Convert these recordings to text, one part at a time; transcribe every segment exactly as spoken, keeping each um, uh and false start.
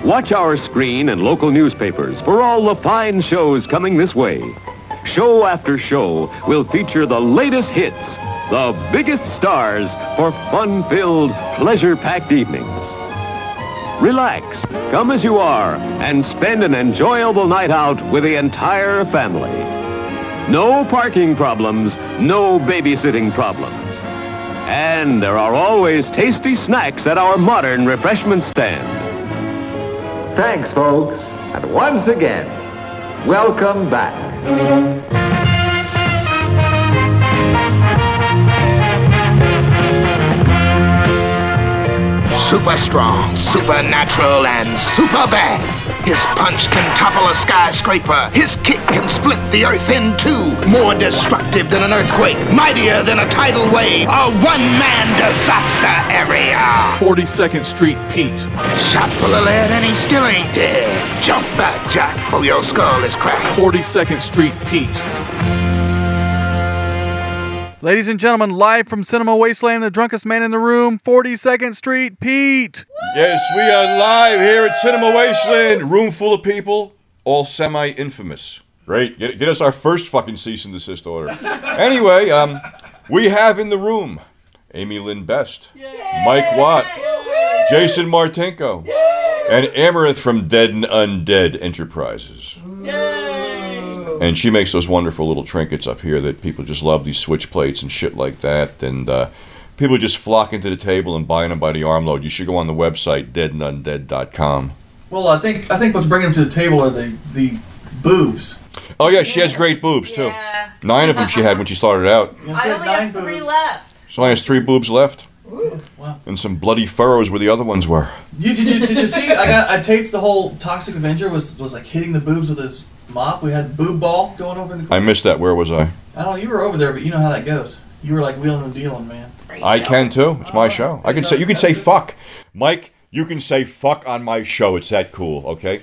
Watch our screen and local newspapers for all the fine shows coming this way. Show after show will feature the latest hits, the biggest stars for fun-filled, pleasure-packed evenings. Relax, come as you are, and spend an enjoyable night out with the entire family. No parking problems, no babysitting problems. And there are always tasty snacks at our modern refreshment stand. Thanks, folks. And once again, welcome back. Super strong, supernatural, and super bad. His punch can topple a skyscraper. His kick can split the earth in two. More destructive than an earthquake. Mightier than a tidal wave. A one-man disaster area. forty-second Street Pete. Shot full of lead and he still ain't dead. Jump back, Jack, for your skull is cracked. forty-second Street Pete. Ladies and gentlemen, live from Cinema Wasteland, the drunkest man in the room, forty-second Street Pete. Yes, we are live here at Cinema Wasteland. Room full of people, all semi-infamous. Great. Get, get us our first fucking cease and desist order. Anyway, um, we have in the room Amy Lynn Best, Yay. Mike Watt, Yay. Jason Martinko, Yay. And Amaranth from Dead and Undead Enterprises. Yay. And she makes those wonderful little trinkets up here that people just love, these switch plates and shit like that. And uh, people just flock into the table and buying them by the armload. You should go on the website, dead and undead dot com. Well, I think I think what's bringing them to the table are the, the boobs. Oh, yeah, she has great boobs, too. Yeah. Nine of them she had when she started out. I only have three boobs. left. She only has three boobs left. Ooh, wow. And some bloody furrows where the other ones were. You, did you did you see? I got I taped the whole Toxic Avenger was was like hitting the boobs with his mop. We had boob ball going over in the corner. I missed that. Where was I? I don't know. You were over there, but you know how that goes. You were like wheeling and dealing, man. I can too. It's my show. I can say you can say fuck, Mike. You can say fuck on my show. It's that cool, okay?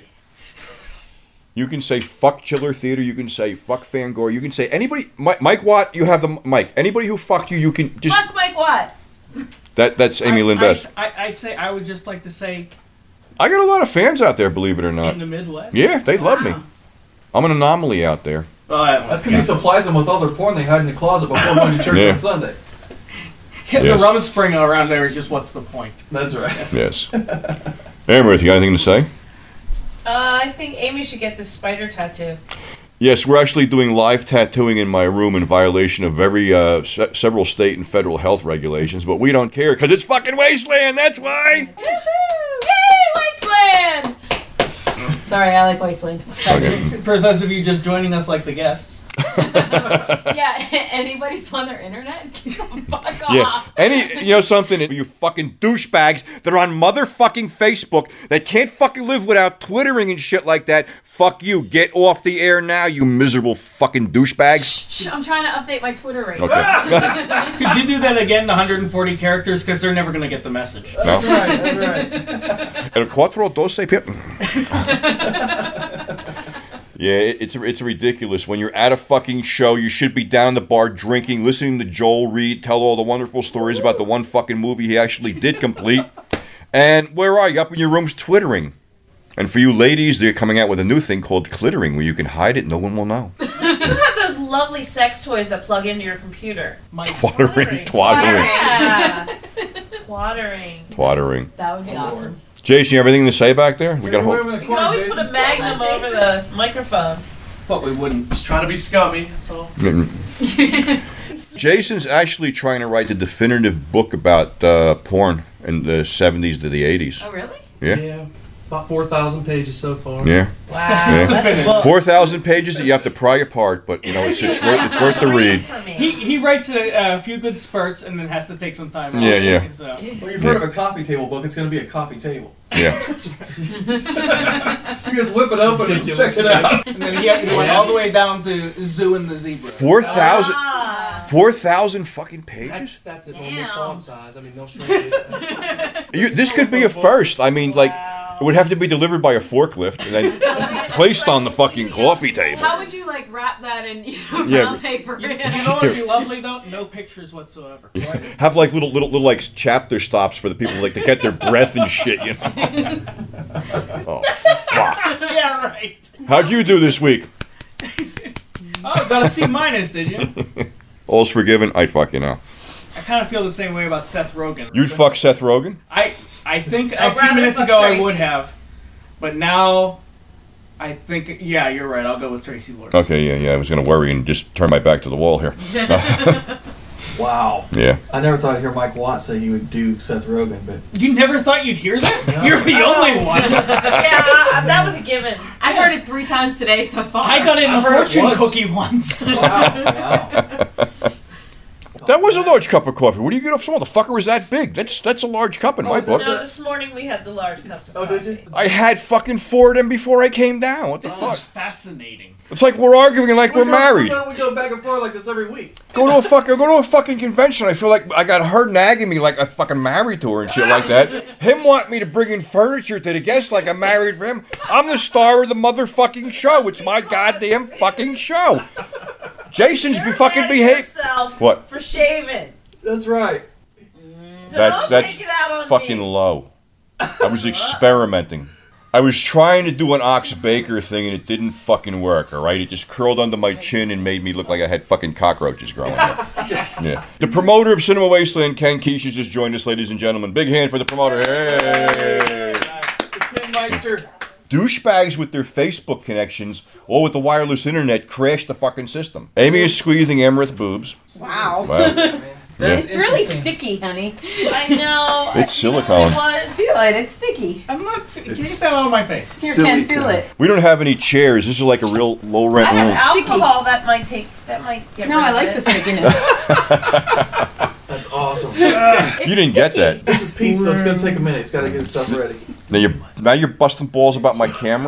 You can say fuck Chiller Theater. You can say fuck Fangor. You can say anybody. Mike, Mike Watt. You have the mic. Anybody who fucked you, you can just fuck Mike Watt. That that's Amy Lynn Best. I, I, I say I would just like to say. I got a lot of fans out there, believe it or not. In the Midwest. Yeah, they wow. love me. I'm an anomaly out there. Oh, that's because he supplies them with all their porn they hide in the closet before going to church yeah. on Sunday. Yeah, yes. The Rumspringa around there is just what's the point? That's right. Yes. Amaranth, you got anything to say? Uh, I think Amy should get this spider tattoo. Yes, we're actually doing live tattooing in my room in violation of very uh, se- several state and federal health regulations, but we don't care because it's fucking Wasteland. That's why. Woohoo! Yay, Wasteland! Sorry, I like Wasteland. Okay. For those of you just joining us, like the guests. Yeah, anybody's on their internet? Fuck off. Yeah, any, you know something, you fucking douchebags that are on motherfucking Facebook that can't fucking live without twittering and shit like that, fuck you. Get off the air now, you miserable fucking douchebags. Shh, I'm trying to update my Twitter right okay. now. Could you do that again in one hundred forty characters? Because they're never going to get the message. That's no? right, that's right. El cuatro doce pi- Yeah, it's it's ridiculous. When you're at a fucking show, you should be down the bar drinking, listening to Joel Reed tell all the wonderful stories about the one fucking movie he actually did complete. And where are you? Up in your rooms twittering. And for you ladies, they're coming out with a new thing called clittering, where you can hide it, no one will know. Do you have those lovely sex toys that plug into your computer? My twattering, twattering. Yeah. Twattering. Twattering. That would be awesome. Jason, you have anything to say back there? We got a whole. You can always put a magnum over the microphone. But we wouldn't. Just trying to be scummy, that's all. Jason's actually trying to write the definitive book about uh, porn in the seventies to the eighties. Oh, really? Yeah. Yeah. About four thousand pages so far. Yeah. Wow. Yeah. That's four thousand pages that you have to pry apart, but, you know, it's, it's, worth, it's worth the read. He he writes a, a few good spurts and then has to take some time off. Yeah, yeah. So. Well, you've heard yeah. of a coffee table book. It's going to be a coffee table. Yeah. That's right. You just whip it open and check it out. And then he, he went all the way down to Zoo and the Zebra. four thousand Ah. four thousand fucking pages? That's, that's a normal Damn. font size. I mean, they'll shrink it. You, this could be a first. I mean, like, it would have to be delivered by a forklift and then placed on the fucking coffee table. How would you like wrap that in you know, Yeah. brown paper? You, you know what would be lovely though? No pictures whatsoever. Have like little, little, little like chapter stops for the people like to get their breath and shit. You know. Oh fuck! Yeah, right. How'd you do this week? Oh, got a C minus, did you? All's forgiven. I fuck you now. I kind of feel the same way about Seth Rogen. You'd fuck Seth Rogen? I I think a I'd few rather minutes fuck ago I Tracy. would have, but now I think yeah, you're right. I'll go with Tracy Lords. Okay, yeah, yeah. I was gonna worry and just turn my back to the wall here. Wow. Yeah. I never thought I'd hear Mike Watt say he would do Seth Rogen, but You never thought you'd hear that? You're the only one. Yeah, uh, that was a given. I've heard it three times today so far. I got it in a I've heard it fortune once. cookie once. wow, wow. That was a large cup of coffee. What do you get off? Some motherfucker is that big? That's that's a large cup in my book. No, this morning we had the large cups of Oh, coffee. did you? I had fucking four of them before I came down. What the This fuck? is fascinating. It's like we're arguing like we're married. Why don't we go back and forth like this every week? Go to a fucking go to a fucking convention. I feel like I got her nagging me like I'm fucking married to her and shit like that. Him want me to bring in furniture to the guests like I'm married for him. I'm the star of the motherfucking show. It's my goddamn fucking show. Jason's be You're fucking mad at behave. yourself What? For shaving. That's right. So That don't that's take it out on fucking me. low. I was experimenting. I was trying to do an Ox Baker thing and it didn't fucking work, alright? It just curled under my chin and made me look like I had fucking cockroaches growing up. Yeah. The promoter of Cinema Wasteland, Ken Keish, has just joined us, ladies and gentlemen. Big hand for the promoter. Hey! The Ken Meister. Douchebags with their Facebook connections or with the wireless internet crashed the fucking system. Amy is squeezing Emmerith boobs. Wow. Wow. That's It's really interesting. sticky, honey. I know. It's silicone. It was. Feel it. It's sticky. I'm not. Can you get that out of my face? Here, Ken, feel it. We don't have any chairs. This is like a real low I rent have room. alcohol that might take. That might get No, rid I of like it. the stickiness. That's awesome. You didn't get that. This is pizza, so it's gonna take a minute. It's gotta get itself ready. Now you're, now you're busting balls about my camera?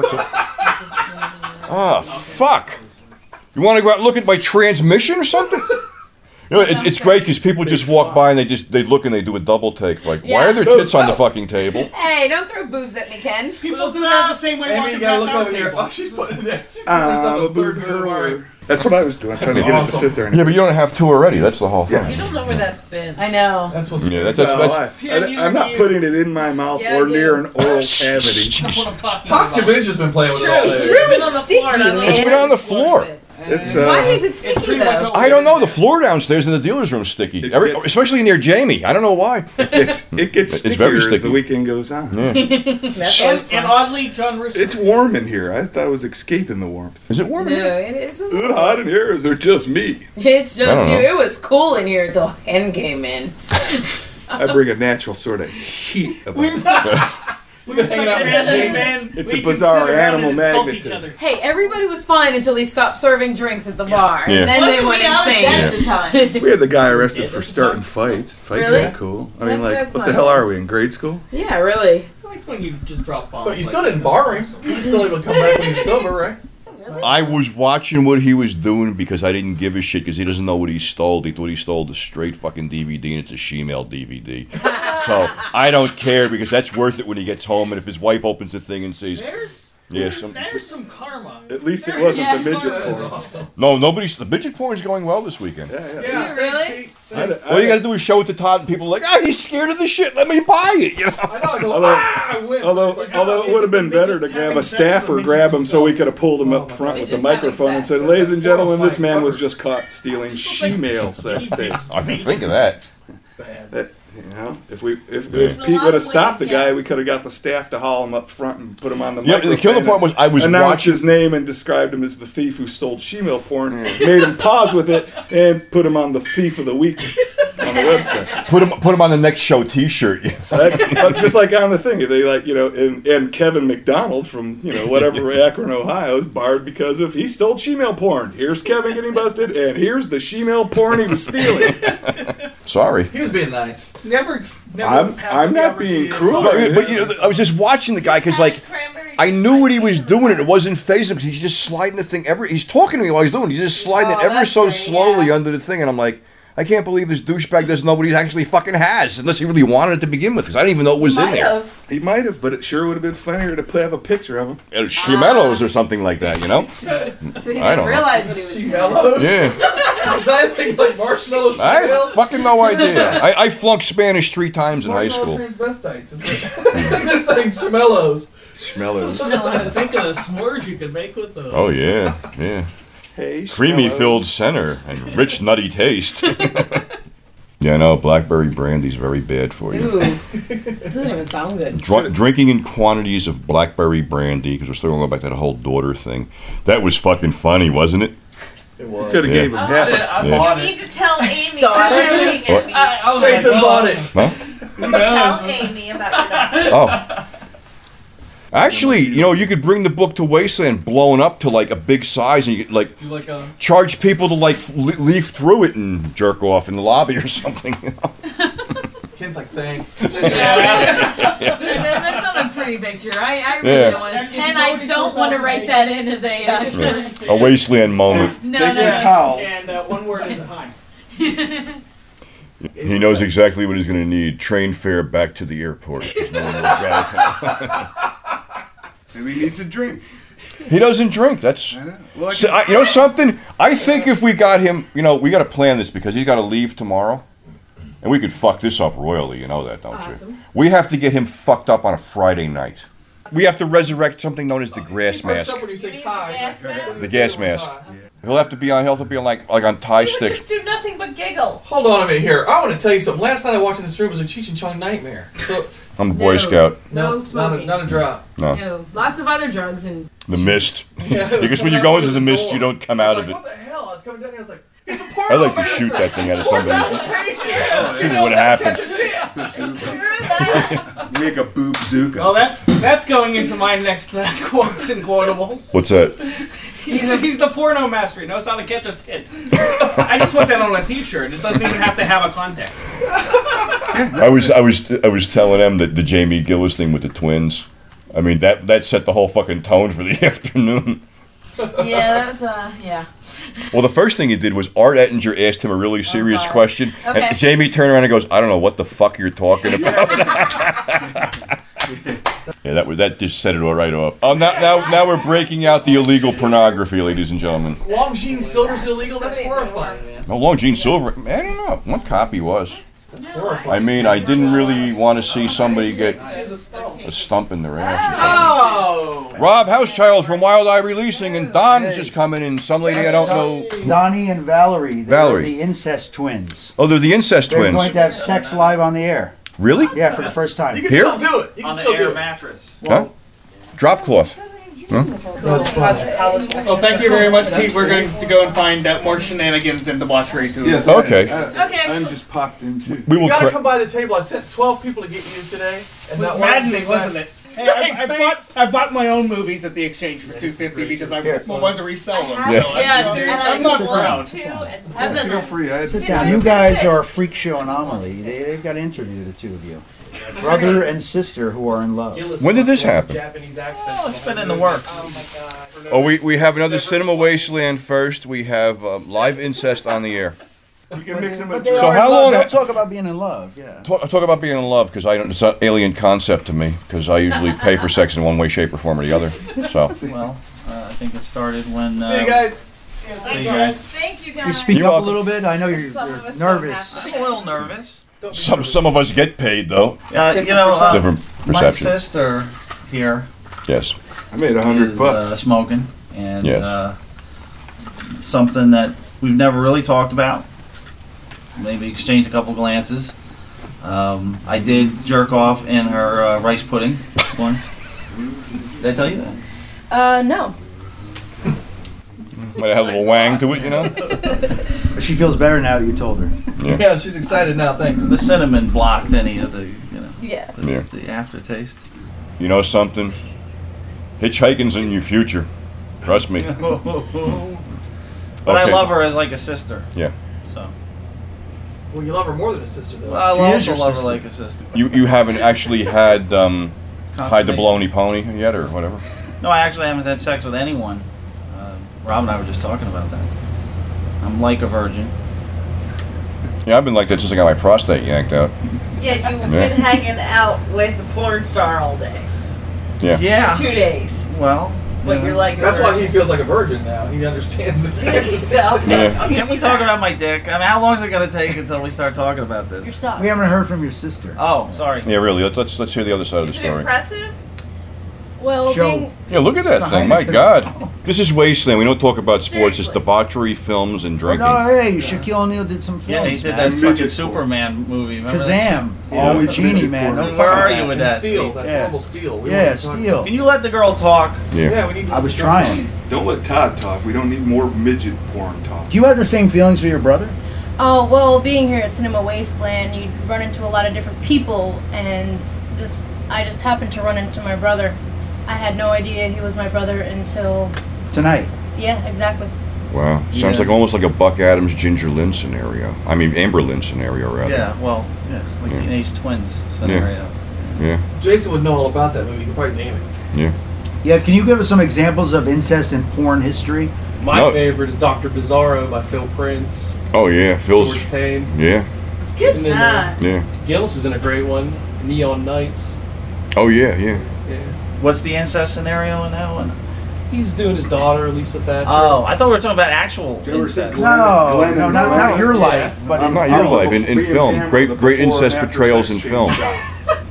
Oh, fuck. You want to go out and look at my transmission or something? You know, it, it's great because people just walk by and they just they look and they do a double take. Like, why are there tits on the fucking table? Hey, don't throw boobs at me, Ken. People do that the same way Amy, walking you gotta past look our over here. table. Oh, she's putting it there. She's putting I'm herself a a third boob boob. hurler. That's what I was doing. Trying to get it to awesome. sit there. And Yeah, but you don't have two already. That's the whole thing. You don't know where that's been. I know. That's what's Yeah, that's, that's, Well, that's, I, I, I'm not putting it in my mouth Yeah, or you near do. an oral cavity. That's what I'm talking Tox about. Convention's been playing with it all True. day. It's It's really been on the sticky, floor, and I don't man. it's been on the floor. It's Why uh, is it It's sticky pretty much though? what I don't know. The floor downstairs in the dealer's room is sticky. It Every, gets- especially near Jamie. I don't know why. it's, it gets It's stickier very as sticky. the weekend goes on. That's And, always and fun. oddly, John Russo. It's warm in here. I thought I was escaping the warmth. Is it warm? No, in here? it isn't. Is it hot in here? Or is there just me? It's I just don't you. know. It was cool in here until Ken came in. I bring a natural sort of heat about me. We've been hanging out with Jamie. Man, It's we a can bizarre sit around animal and insult each magnetism. other. Hey, everybody was fine until he stopped serving drinks at the bar. Yeah. And then Wasn't they went we? I was insane. dead at the time. We had the guy arrested for starting fights. Fights Really? ain't cool. I mean, That's- like, that's what not the hell cool. are we, in grade school? Yeah, really. I like when you just drop bombs. But you like still that. didn't bar him. He was still able to come back when he was sober, right? I was watching what he was doing because I didn't give a shit because he doesn't know what he stole. He thought he stole the straight fucking D V D and it's a shemale D V D. So I don't care because that's worth it when he gets home and if his wife opens the thing and sees, There's, yeah, some, there's some karma. At least it wasn't Yeah. the midget That is porn. awesome. no, nobody's, the midget porn is going well this weekend. Yeah, yeah. Yeah, Really? thanks, Pete. Thanks. I- All you gotta do is show it to Todd and people are like, ah, he's scared of the shit, let me buy it, you know? I know. I go, Although- ah, I win. Although, So it's like, although it would have been better to have a staffer grab him so we could have pulled him up front with the microphone and said, "Ladies and gentlemen, this man was just caught stealing she-male sex tapes." I didn't think of that. bad. That, you know, if we if, Yeah. if In a Pete lot would have of stopped the ways, guy, yes. we could have got the staff to haul him up front and put him on the Yeah, microphone. the killer part was I was announced watching. his name and described him as the thief who stole she-male porn, made him pause with it, and put him on the thief of the week on the website. Put him, put him on the next show T-shirt. That- but just like on the thing, they like you know, and, and Kevin McDonald from you know whatever Akron, Ohio, is barred because of he stole she-male porn. Here's Kevin getting busted, and here's the she-male porn he was stealing. Sorry. He was being nice. Never, never. I'm- pass I'm up the not being opportunity to cruel. talk. But, but you know, I was just watching the guy because like I knew what he was doing and it wasn't phasing him because he's just sliding the thing ever. He's talking to me while he's doing it. He's just sliding Oh, it ever that's so great, slowly yeah. under the thing, and I'm like, I can't believe this douchebag doesn't know what he actually fucking has, unless he really wanted it to begin with, because I didn't even know it was in there. He might have, but it sure would have been funnier to have a picture of him. Uh, Shimellos or something like that, you know? So he I didn't don't know. realize what he was doing. Shimellos? Yeah. Is that anything like marshmallow I have shrimp? fucking no idea. I, I flunked Spanish three times in high school. Marshmallow transvestites. It's like thing, Shimellos. Schmellos. Think of the s'mores you could make with those. Oh, yeah, yeah. Hey, Creamy Schmellos. filled center and rich nutty taste. Yeah, I know, blackberry brandy's very bad for you. Ooh. It doesn't even sound good. Dr- drinking in quantities of blackberry brandy, because we're still going back to the whole daughter thing. That was fucking funny, wasn't it? It was. Could have Yeah. gave him I, half did, a... I Yeah. bought You it. need to tell Amy. Daughter. for shooting at me. I, I was Jason like, bought oh. it. Huh? Who knows? Tell Amy about your daughter. Oh. Actually, you know, you could bring the book to Wasteland blown up to like a big size and you could like Do like a. charge people to like f- le- leaf through it and jerk off in the lobby or something. You know? Ken's like, thanks. Yeah. That's not a pretty picture. I, I really Yeah. don't want to. And I don't want to write that in as a. Uh, Yeah. A Wasteland moment. No, Take no, your no. towels. And uh, one word at a time. He knows exactly what he's going to need. Train fare back to the airport. 'Cause no one knows that. Maybe he needs a drink. He doesn't drink. That's I know. Well, I so, can- I, you know something. I think if we got him, you know, we got to plan this because he's got to leave tomorrow, and we could fuck this up royally. You know that, don't Awesome. you? We have to get him fucked up on a Friday night. We have to resurrect something known as the grass She perks mask. up when you say You need tie. the gas mask? The gas mask. He'll have to be on. He'll have to be on like like on tie You would sticks. just do nothing but giggle. Hold on a minute here. I want to tell you something. Last night I walked in this room was a Cheech and Chong nightmare. So I'm a Boy No. Scout. No not a, smoking. not a drop. No, No, lots of other drugs and. the mist. Yeah, it was Because when coming you out go through into the mist, door. you don't come I out was of it. like, what the hell? I was coming down here. I was like, it's a I'd porno. like to shoot that thing out of somebody's. Pages. See what would happen. Screw that. Make a boob zooka. Well, that's that's going into my next uh, quotes and quotables. What's that? He's, he's the porno master. He knows how to catch a tit. I just put that on a T-shirt. It doesn't even have to have a context. I was I was I was telling them that the Jamie Gillis thing with the twins. I mean that that set the whole fucking tone for the afternoon. Yeah, that was uh, yeah. Well, the first thing he did was Art Ettinger asked him a really serious God. question, Okay. and Jamie turned around and goes, "I don't know what the fuck you're talking about." Yeah, that was that just set it all right off. Oh, now now now we're breaking out the illegal pornography, ladies and gentlemen. Long Jean Silver's illegal? That's horrifying, man. No, Long Gene Silver. I don't know. One copy was. That's horrifying. I mean, I didn't really want to see somebody get a stump in their ass. Oh! Rob Housechild from Wild Eye Releasing, and Don's just coming in. Some lady I don't know. Donnie and Valerie. They're Valerie. the incest twins. Oh, they're the incest They're twins. going to have sex live on the air. Really? Yeah, for the first time. You can Here? still do it. You can On the still air do it. mattress. Huh? Drop cloth. That's fun. Well, thank you very much, Pete. We're going to go and find out more shenanigans and debauchery too. Yes, Okay. I, I, Okay. I'm just popped into. We You will. gotta Cra- come by the table. I sent twelve people to get you today, and not one Maddening, came wasn't back. it? Hey, I, Thanks, I Pete. bought I bought my own movies at the exchange for two fifty because I Here. wanted to resell them. Yeah. So I- Yeah, seriously. I'm not One, proud. two, and Feel heaven. free. I Sit had, down. You guys are a freak show anomaly. They, they've got to interview the two of you. Brother and sister who are in love. When did this happen? Japanese accent. Oh, it's been in the works. Oh, we, we have another Cinema Wasteland first. We have um, live incest on the air. you can mix them But with. they So are how in love. long They'll ha- talk about being in love. Yeah. Talk, talk about being in love, because I don't. It's an alien concept to me, because I usually pay for sex in one way, shape, or form or the other. So Well, uh, I think it started when. Uh, See you guys. See you guys. Thank you You guys. speak You're up a welcome. little bit. I know you're, Some of you're us don't nervous. have I'm a little nervous. some some of us get paid though. Uh, you know, uh, Different my perception. sister here Yes. I made a hundred is bucks. uh, smoking, and Yes. uh, something that we've never really talked about. Maybe exchanged a couple glances. Um, I did jerk off in her uh, rice pudding once. Did I tell you that? Uh, no. Might have had a little wang to it, you know. But she feels better now that you told her. Yeah. Yeah, she's excited now. Thanks. The cinnamon blocked any of the, you know, Yeah. the, Yeah. the aftertaste. You know something? Hitchhiking's in your future. Trust me. But I Okay. love her as like a sister. Yeah. So Well, you love her more than a sister, though. well, I She also is your love sister. her like a sister. You you haven't actually had um, hide the Consummate- baloney pony yet, or whatever. No, I actually haven't had sex with anyone. Uh, Rob and I were just talking about that. I'm like a virgin. Yeah, I've been like that since I got my prostate yanked out. Yeah, you've Yeah. been hanging out with the porn star all day. Yeah. Yeah. Two days. Well, But you're like. That's why he feels like a virgin now. He understands this. Okay. Can we talk about my dick? I mean, how long is it going to take until we start talking about this? We haven't heard from your sister. Oh, sorry. Yeah, really. Let's let's, let's hear the other side of the Is it story. impressive? Well, Show. being Yeah, look at that It's a thing. My Heineken. God. This is Wasteland. We don't talk about sports. It's Seriously. debauchery, films, and Oh, drinking. no, hey, Shaquille O'Neal did some films. Yeah, he did man. that fucking midget Superman movie. Remember that? Kazam. Yeah, Oh, the the genie, midget man. porn. No Where fuck are with you with And that? steel, that Yeah. horrible steel. We Yeah, don't talk- Steel. Can you let the girl talk? Yeah. Yeah, we need. I was trying. Don't let Todd talk. We don't need more midget porn talk. Do you have the same feelings for your brother? Oh, well, being here at Cinema Wasteland, you run into a lot of different people, and just I just happened to run into my brother. I had no idea he was my brother until, Tonight. yeah, exactly. Wow. Sounds Yeah. like almost like a Buck Adams, Ginger Lynn scenario. I mean, Amber Lynn scenario, rather. Yeah, well, yeah, like Yeah. teenage twins scenario. Yeah. Jason would know all about that movie. He could probably name it. Yeah. Yeah, can you give us some examples of incest in porn history? My No. favorite is Doctor Bizarro by Phil Prince. Oh, yeah. Phil's. George Payne. Yeah. Good And then, uh, times. Yeah. Gillis is in a great one. Neon Nights. Oh, yeah, yeah. Yeah. What's the incest scenario in that one? He's doing his daughter, Lisa Thatcher. Oh, I thought we were talking about actual You ever see incest. Glenn- No, Glenn no, and not, not Ron? your Yeah. life, but in Not your film. life, in, in Me and film. Pam were Great, the great before and incest after portrayals sex in change film. shots.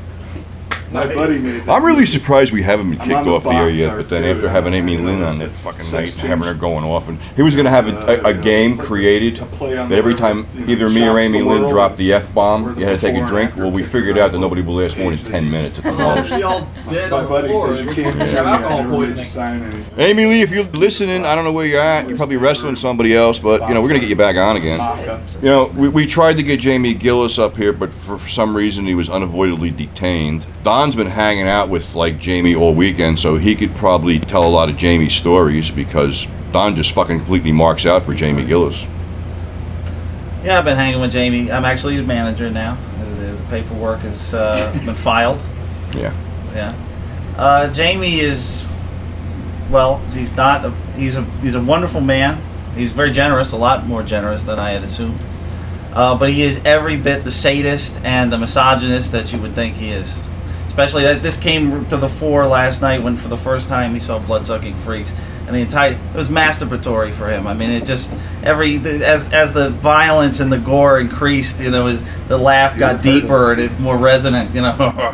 My buddy made that. I'm really surprised we haven't been I'm kicked on the off the air box yet, art but then too, after yeah. having Amy You know, Lynn on that it's fucking sex night and having her change. going off, and he was going to have a, a, a game created play on that every the- time you know, either me or shocks Amy the Lynn world. dropped the We're F-bomb, the you had to take before a and drink. after Well, we picture figured out that of nobody will last more than ten minutes at the most. We all dead My on the buddy floor. says you can't From sue me. I alcohol never made you poisoning. sign anything. Amy Lee, if you're listening, I don't know where you're at. You're probably wrestling somebody else, but you know we're gonna get you back on again. Mock-ups. You know, we, we tried to get Jamie Gillis up here, but for, for some reason he was unavoidably detained. Don's been hanging out with like Jamie all weekend, so he could probably tell a lot of Jamie's stories because Don just fucking completely marks out for Jamie Gillis. Yeah, I've been hanging with Jamie. I'm actually his manager now. The the paperwork has uh, been filed. Yeah. Yeah. Uh, Jamie is, well, he's not. A, he's a he's a wonderful man. He's very generous, a lot more generous than I had assumed. Uh, but he is every bit the sadist and the misogynist that you would think he is. Especially that this came to the fore last night when, for the first time, he saw Bloodsucking Freaks, and the entire it was masturbatory for him. I mean, it just every the, as as the violence and the gore increased, you know, his the laugh got deeper and it more resonant, you know.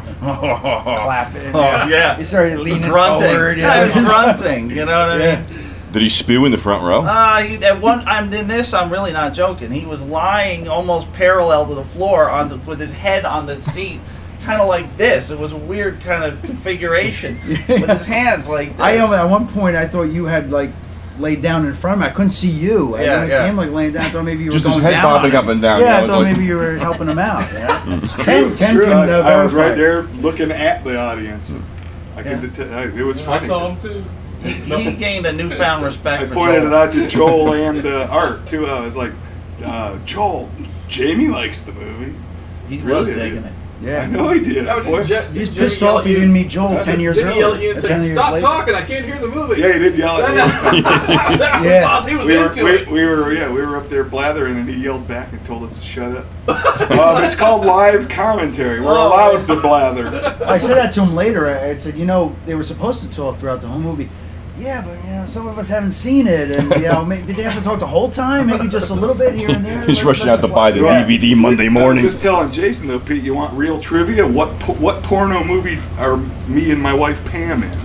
Clapping. Oh, yeah. He started leaning grunting. forward. you Yeah, know. he was grunting. You know what I Yeah. mean? Did he spew in the front row? Uh, he, at one, I'm in this. I'm really not joking. He was lying almost parallel to the floor on the, with his head on the seat, kind of like this. It was a weird kind of configuration with his hands like this. I um, at one point I thought you had like laid down in front of me. I couldn't see you. I Yeah, didn't yeah. see him like laying down. I thought maybe you were Just his going head down. bobbing on up him. and down, Yeah, you I know, thought like- maybe you were helping him out. Yeah. True, Ken, Ken true. can I, uh, I was verify. right there looking at the audience. I could detect. I- It was I funny. saw him too. He, he gained a newfound respect I for pointed Joel. it out to Joel and uh, Art too. I was like, uh, Joel, Jamie likes the movie. He was Really digging did. it. Yeah. I know he did. Yeah, but Boy. Je- He's Jimmy pissed yelled off at he didn't meet Joel I ten said, years Jimmy yelled at you earlier. and ten said, years "Stop later. talking! I can't hear the movie." Yeah, he did yell at me. that was Yeah. awesome. He was we, were, into we, it. we were yeah we were up there blathering and he yelled back and told us to shut up. um, it's called live commentary. We're Oh. allowed to blather. I said that to him later. I I said, you know, they were supposed to talk throughout the whole movie. Yeah, but you know, some of us haven't seen it, and you know, may- did they have to talk the whole time? Maybe just a little bit here and there. He's Let- rushing let out to the- buy the Yeah. D V D Monday I morning. was just telling Jason though, Pete, you want real trivia? What po- what porno movie are me and my wife Pam in?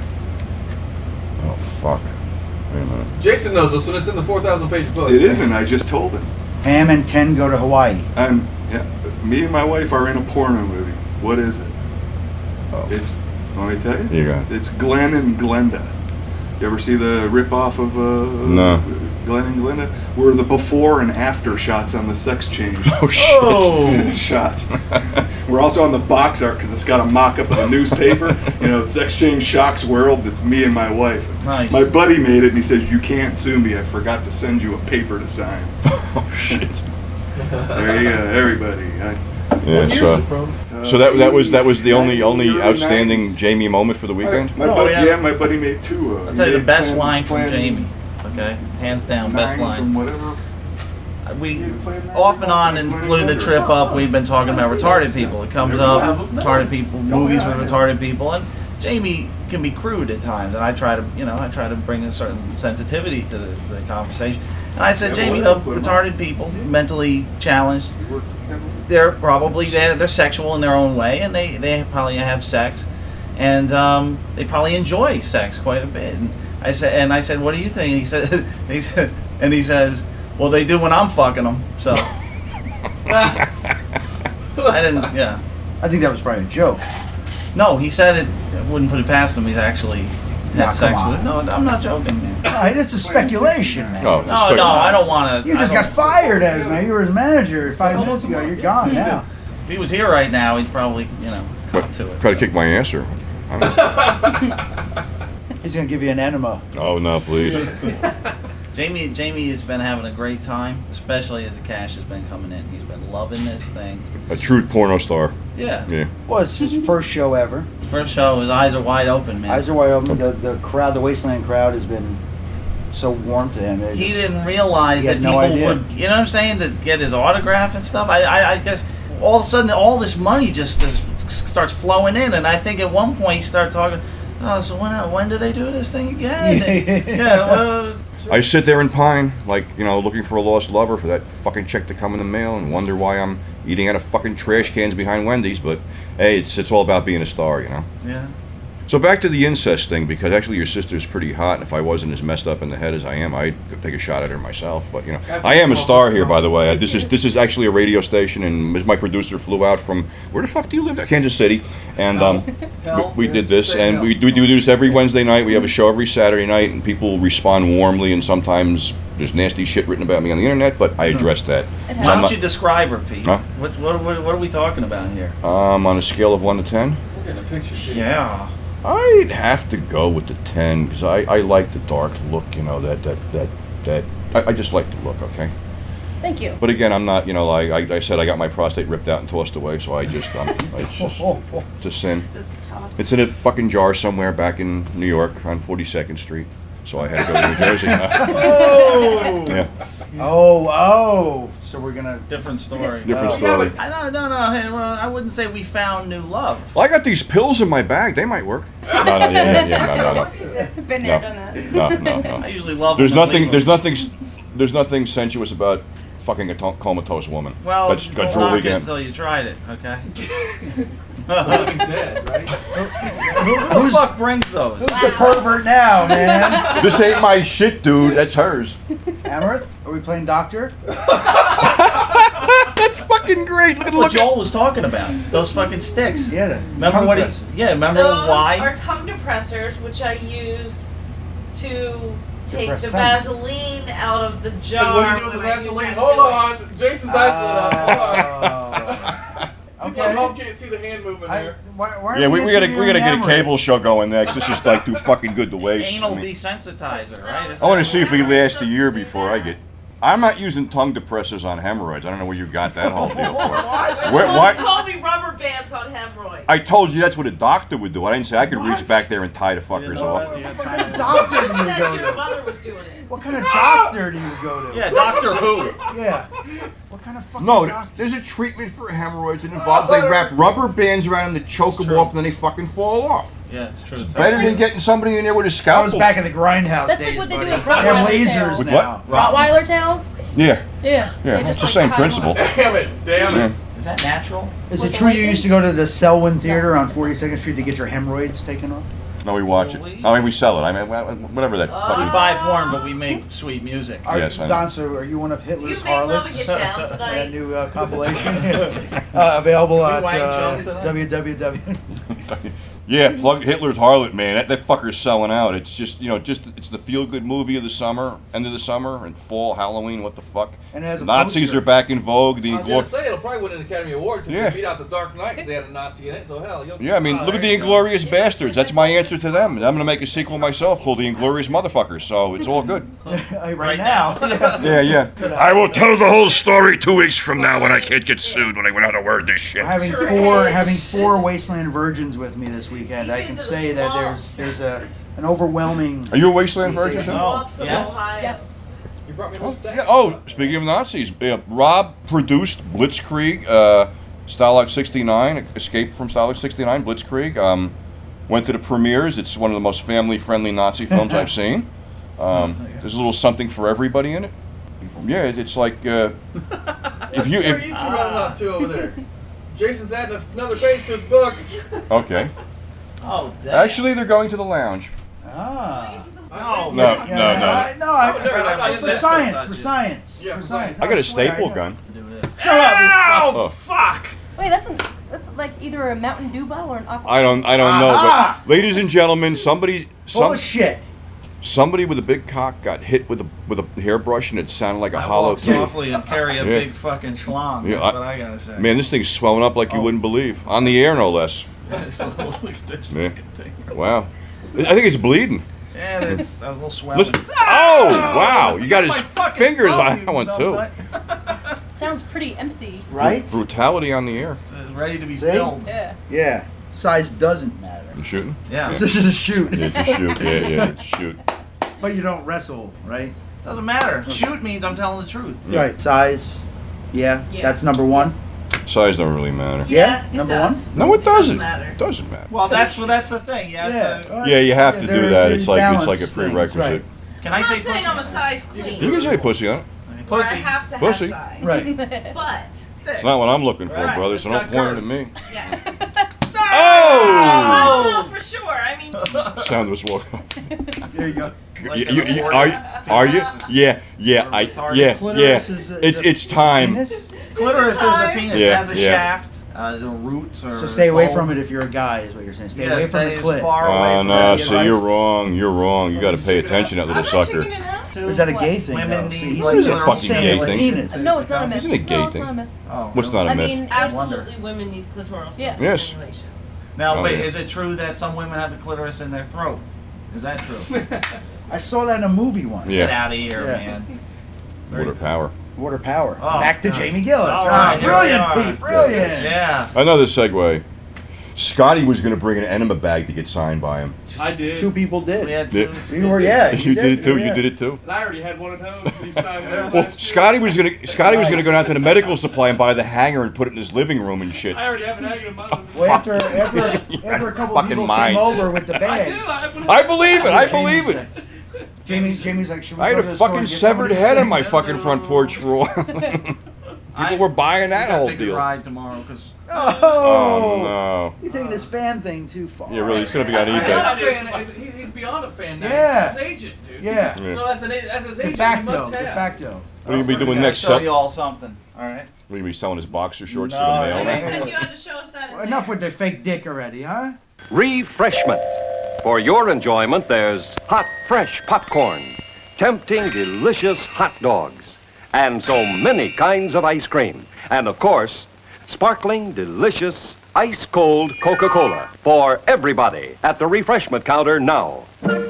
Oh fuck! Wait a minute. Jason knows this, and it's in the four thousand page book. It isn't. I just told him. Pam and Ken go to Hawaii. I'm yeah. Me and my wife are in a porno movie. What is it? Oh. It's. Let me tell you. You got it. It's Glenn and Glenda. You ever see the rip off of uh, No. Glenn and Glenda? Where the before and after shots on the sex change Oh shit! Oh, shots. We're also on the box art because it's got a mock up of the newspaper. You know, Sex Change Shocks World. It's me and my wife. nice. My buddy made it and he says, "You can't sue me. I forgot to send you a paper to sign." Oh shit! There you go, everybody. I, Yeah, What year so is it from? uh, so that that was that was the only only early outstanding nineties. Jamie moment for the weekend. My Oh, buddy, yeah. yeah. my buddy made two. Uh, I'll he tell you the made best Plan- line from Plan Jamie. Okay, hands down, best nine line. from whatever. we off and on and flew the trip up. We've been talking about retarded people. It comes up retarded people, movies with retarded people, and Jamie can be crude at times, and I try to, you know, I try to bring a certain sensitivity to the, the conversation. And I said, Jamie, you know, retarded people, mentally challenged, they're probably they're, they're sexual in their own way, and they, they probably have sex, and um, they probably enjoy sex quite a bit. And I said, and I said, what do you think? And he said, he said, and he says, well, they do when I'm fucking them. So I didn't, yeah. I think that was probably a joke. No, he said it. I wouldn't put it past him. He's actually had Nah, sex come with. No, I'm not joking, man. No, it's a speculation, man. No, No, no, I don't want to. You just got fired as man. You were his manager five minutes ago. You're gone now. If he was here right now, he'd probably, you know, come But to it. try to kick my ass or. I don't know. He's gonna give you an enema. Oh no, please. Jamie, Jamie has been having a great time, especially as the cash has been coming in. He's been loving this thing. A true porno star. Yeah. Yeah. Well, it's his first show ever. First show, his eyes are wide open, man. Eyes are wide open. The, the crowd, the Wasteland crowd, has been so warm to him. They He just- didn't realize he that had no people idea. would, you know what I'm saying, to get his autograph and stuff. I, I, I guess all of a sudden all this money just is, starts flowing in, and I think at one point he started talking. Oh, so when when do they do this thing again? yeah. Well, I sit there and pine, like, you know, looking for a lost lover for that fucking check to come in the mail and wonder why I'm eating out of fucking trash cans behind Wendy's, but hey, it's it's all about being a star, you know? yeah. So back to the incest thing, because actually your sister's pretty hot, and if I wasn't as messed up in the head as I am, I'd take a shot at her myself. But, you know, I am a star here, by the way. This is this is actually a radio station, and my producer flew out from, where the fuck do you live? Kansas City. And um, we, we did this, and we do, we do this every Wednesday night. We have a show every Saturday night, and people respond warmly, and sometimes there's nasty shit written about me on the internet, but I address that. Why don't you describe her, Pete? Huh? What, what, what, what are we talking about here? Um, on a scale of one to ten? We're getting a picture. too. Yeah. I'd have to go with the ten because I, I like the dark look, you know, that, that, that, that, I, I just like the look, okay? Thank you. But again, I'm not, you know, like I, I said, I got my prostate ripped out and tossed away, so I just, um, it's just, it's a sin. Just toss. It's in a fucking jar somewhere back in New York on forty-second Street, so I had to go to New Jersey. Oh. Yeah. Oh, oh. So we're gonna Different story. Different Oh. story. I no, no, no. Hey, well, I wouldn't say we found new love. Well, I got these pills in my bag. They might work. No, no, yeah, yeah, yeah, no, no, no. Been there, No. done that. No, no, no. I usually love. There's them and nothing. leave There's them. nothing. There's nothing sensuous about fucking a to- comatose woman. Well, That's don't got knock drool it again. until you tried it, okay? Living dead, right? Who the fuck brings those? Who's the pervert now, man? This ain't my shit, dude. That's hers. Amaranth, are we playing doctor? That's fucking great. Look That's at what look. Joel was talking about. Those fucking sticks. Yeah. the Remember tongue what he? press. Yeah. Remember Those why? are tongue depressors, which I use to take Depress the tongue. Vaseline out of the jar. And what do you do with the when I do Vaseline? tattooing. Hold on. Jason's eyes lit up. Hold on. People at Okay. home can't see the hand movement I, there. why, why Yeah, are we, we gotta we interviewing gotta get a Amaranth? cable show going next. This is like too fucking good to waste. Anal I mean, desensitizer, right? Isn't I want that to see if we Why last a doesn't year do before that? I get. I'm not using tongue depressors on hemorrhoids. I don't know where you got that whole deal for. What? Where- Well, why- you told me rubber bands on hemorrhoids. I told you that's what a doctor would do. I didn't say I could reach What? back there and tie the fuckers know off. what? Yeah, What try kind of to- doctor You do you said go your to? mother was doing it. What kind of doctor do you go to? Yeah, Doctor Who. Yeah. What kind of fucking No, doctor? there's a treatment for hemorrhoids. It involves they wrap rubber bands around them to choke them true. off, and then they fucking fall off. Yeah, it's true. Better than getting somebody in there with a I scalpel. was back in the grindhouse That's days, like what they do buddy. with They have Rottweiler lasers tails. With now. what? Rottweiler tails? Yeah, Yeah. yeah, They it's just, the like, same tie 'em principle. off. Damn it. Damn it. Yeah. Is that natural? Is With it the true you lasers? used to go to the Selwyn Theater on forty-second Street to get your hemorrhoids taken off? No, we watch it. I mean, we sell it. I mean, whatever that We fucking. buy porn, but we make sweet music. Are, Yes, I know. Don, so are you one of Do you Hitler's make love and harlots? get down That tonight? new uh, compilation uh, available at wank uh, jump tonight? w w w. Yeah, plug Hitler's Harlot, man. That, that fucker's selling out. It's just, you know, just it's the feel-good movie of the summer, end of the summer, and fall, Halloween. What the fuck? And it has a Nazis poster. are back in vogue. The I was gonna Inglor- say it'll probably win an Academy Award because Yeah. they beat out the Dark Knight because they had a Nazi in it. So hell, you'll. yeah, I mean, Oh, look at there the you go. Inglorious Bastards. That's my answer to them. And I'm gonna make a sequel myself called The Inglorious Motherfuckers. So it's all good. right, Right now. Yeah, yeah. I will tell the whole story two weeks from now when I can't get sued when I went out of word this shit. having four having four Wasteland virgins with me this weekend, I can say that there's there's a an overwhelming. Are you a Wasteland virgin? Yes. too? Oh, yes. Yes. You're brought me a little stack. Yeah, oh, speaking of Nazis, uh, Rob produced Blitzkrieg, uh, Stalag sixty-nine, Escape from Stalag sixty-nine, Blitzkrieg. Um, went to the premieres. It's one of the most family-friendly Nazi films I've seen. Um, there's a little something for everybody in it. Yeah, it, it's like uh, if you What are if you two running up to over there? Jason's adding another page to his book. okay. Oh, damn. Actually, they're going to the lounge. Ah. No, No, no, Yeah, no. I, no, I, I'm a nerd, I'm not it's for interested. science, for science, Yeah, for for science. I got a swear, staple I know. gun. Shut up! Ow! Oh. Fuck! Wait, that's an, that's like either a Mountain Dew bottle or an aqua. I don't, I don't know, Aha! but ladies and gentlemen, somebody, Full some, of shit. somebody with a big cock got hit with a with a hairbrush, and it sounded like a I hollow walk tooth. softly and carry a Yeah. big fucking schlong. Yeah, That's I- what I gotta say. Man, this thing's swelling up like you Oh. wouldn't believe. On the air, no less. Look at this Yeah. fucking thing. Wow. I think it's bleeding. And it's that was a little swelling. Listen. Oh, wow. You got his My fucking fingers thumb, on you that one, too. numbnut. Sounds pretty empty. Right? Brutality on the air. It's, uh, ready to be See? filled. Yeah. Yeah. Size doesn't matter. You shooting? Yeah. This is just a shoot. Yeah, just shoot. Yeah, yeah, just shoot. But you don't wrestle, right? Doesn't matter. Shoot means I'm telling the truth. Right. Size. Yeah, Yeah. that's number one. Size don't really matter. Yeah, it number does. No, it doesn't. matter. It doesn't matter. Well, that's well, that's the thing. You have Yeah. to, Yeah, you have Yeah, to they're- do that. they're It's like it's like a balanced things, prerequisite. right. Can I'm I not say saying pussy? I'm a size queen. You can say pussy on it. Where I Pussy. have to Pussy. have size. Right. But Not what I'm looking for, Right. brother. So It's don't got point it at me. yes. Oh! No, for sure. I mean, Sound was walk up. There you go. Like You- an you- you- aborted are you? Are you? penis. Yeah, yeah. I Retarded. yeah yeah. Clitoris is a- is It's a it's time. Penis? Clitoris is a penis. Yeah, It has a yeah. shaft, uh, the roots, or So stay away bulb. from it if you're a guy, is what you're saying. Stay Yeah, away from stay the as clit. far away Oh from no! that. See, you're wrong. You're wrong. You got to pay attention, to that I'm little not sucker. checking it out. Or is that a gay thing, Women though? need- See, he's What is a saying fucking saying gay it's thing? penis. No, it's not a myth. Isn't it a gay no, it's thing? not a myth. Oh, What's really? not a I myth? mean, Absolutely, women need clitoral Yeah. Yes. stimulation. Now, Oh, wait, yeah. is it true that some women have the clitoris in their throat? Is that true? I saw that in a movie once. Yeah. Get out of here, Yeah. man. Water power. Water power. Oh, Back to God. Jamie Gillis. All Ah, right, here we brilliant, are. Pete. Brilliant. Yeah. Another segue. Scotty was going to bring an enema bag to get signed by him. I did. Two people did. We had Yeah. two. You were, yeah. You did it too. yeah. You did it too. And I already had one at home. He signed there Well, last year. Scotty was gonna Scotty was gonna go down to the medical supply and buy the hanger and put it in his living room and shit. I already have an hanging in my living room. Well, after, after, You after a couple fucking people mind. came over with the I do. bags. I, have one- I believe it. I Jamie believe it. said- Jamie, Jamie's like, should we I had go a to the store fucking and get some of severed these head on my things? fucking front porch for a while. People were buying that whole Take a deal. ride tomorrow because Oh, Oh no. You're taking this fan thing too far. Yeah, really, it's gonna be on He's not a eBay. fan. It's, he, he's beyond a fan now. Yeah. He's his agent, dude. Yeah. Yeah. So as, an, as his De agent, he facto. must De have. facto. What are you gonna be doing I'll next? show Sell, you all something. All right. what are you gonna be selling his boxer shorts No, to the I mail? I said you had to show us that. in Enough there. with the fake dick already, huh? Refreshment. For your enjoyment, there's hot, fresh popcorn, tempting, delicious hot dogs, and so many kinds of ice cream. And of course, sparkling, delicious, ice-cold Coca-Cola for everybody at the refreshment counter now.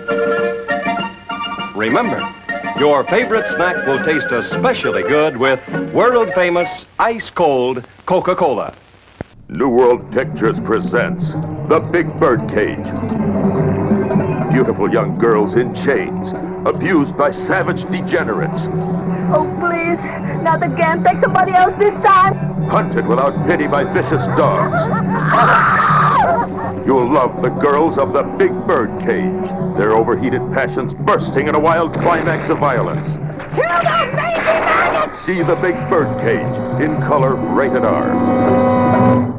Remember, your favorite snack will taste especially good with world-famous ice-cold Coca-Cola. New World Pictures presents The Big Birdcage. Beautiful young girls in chains, abused by savage degenerates, Oh, please. Not again. Take somebody else this time. hunted without pity by vicious dogs. You'll love the girls of The Big Birdcage, their overheated passions bursting in a wild climax of violence. Kill those baby maggots! See The Big Birdcage, in color rated R.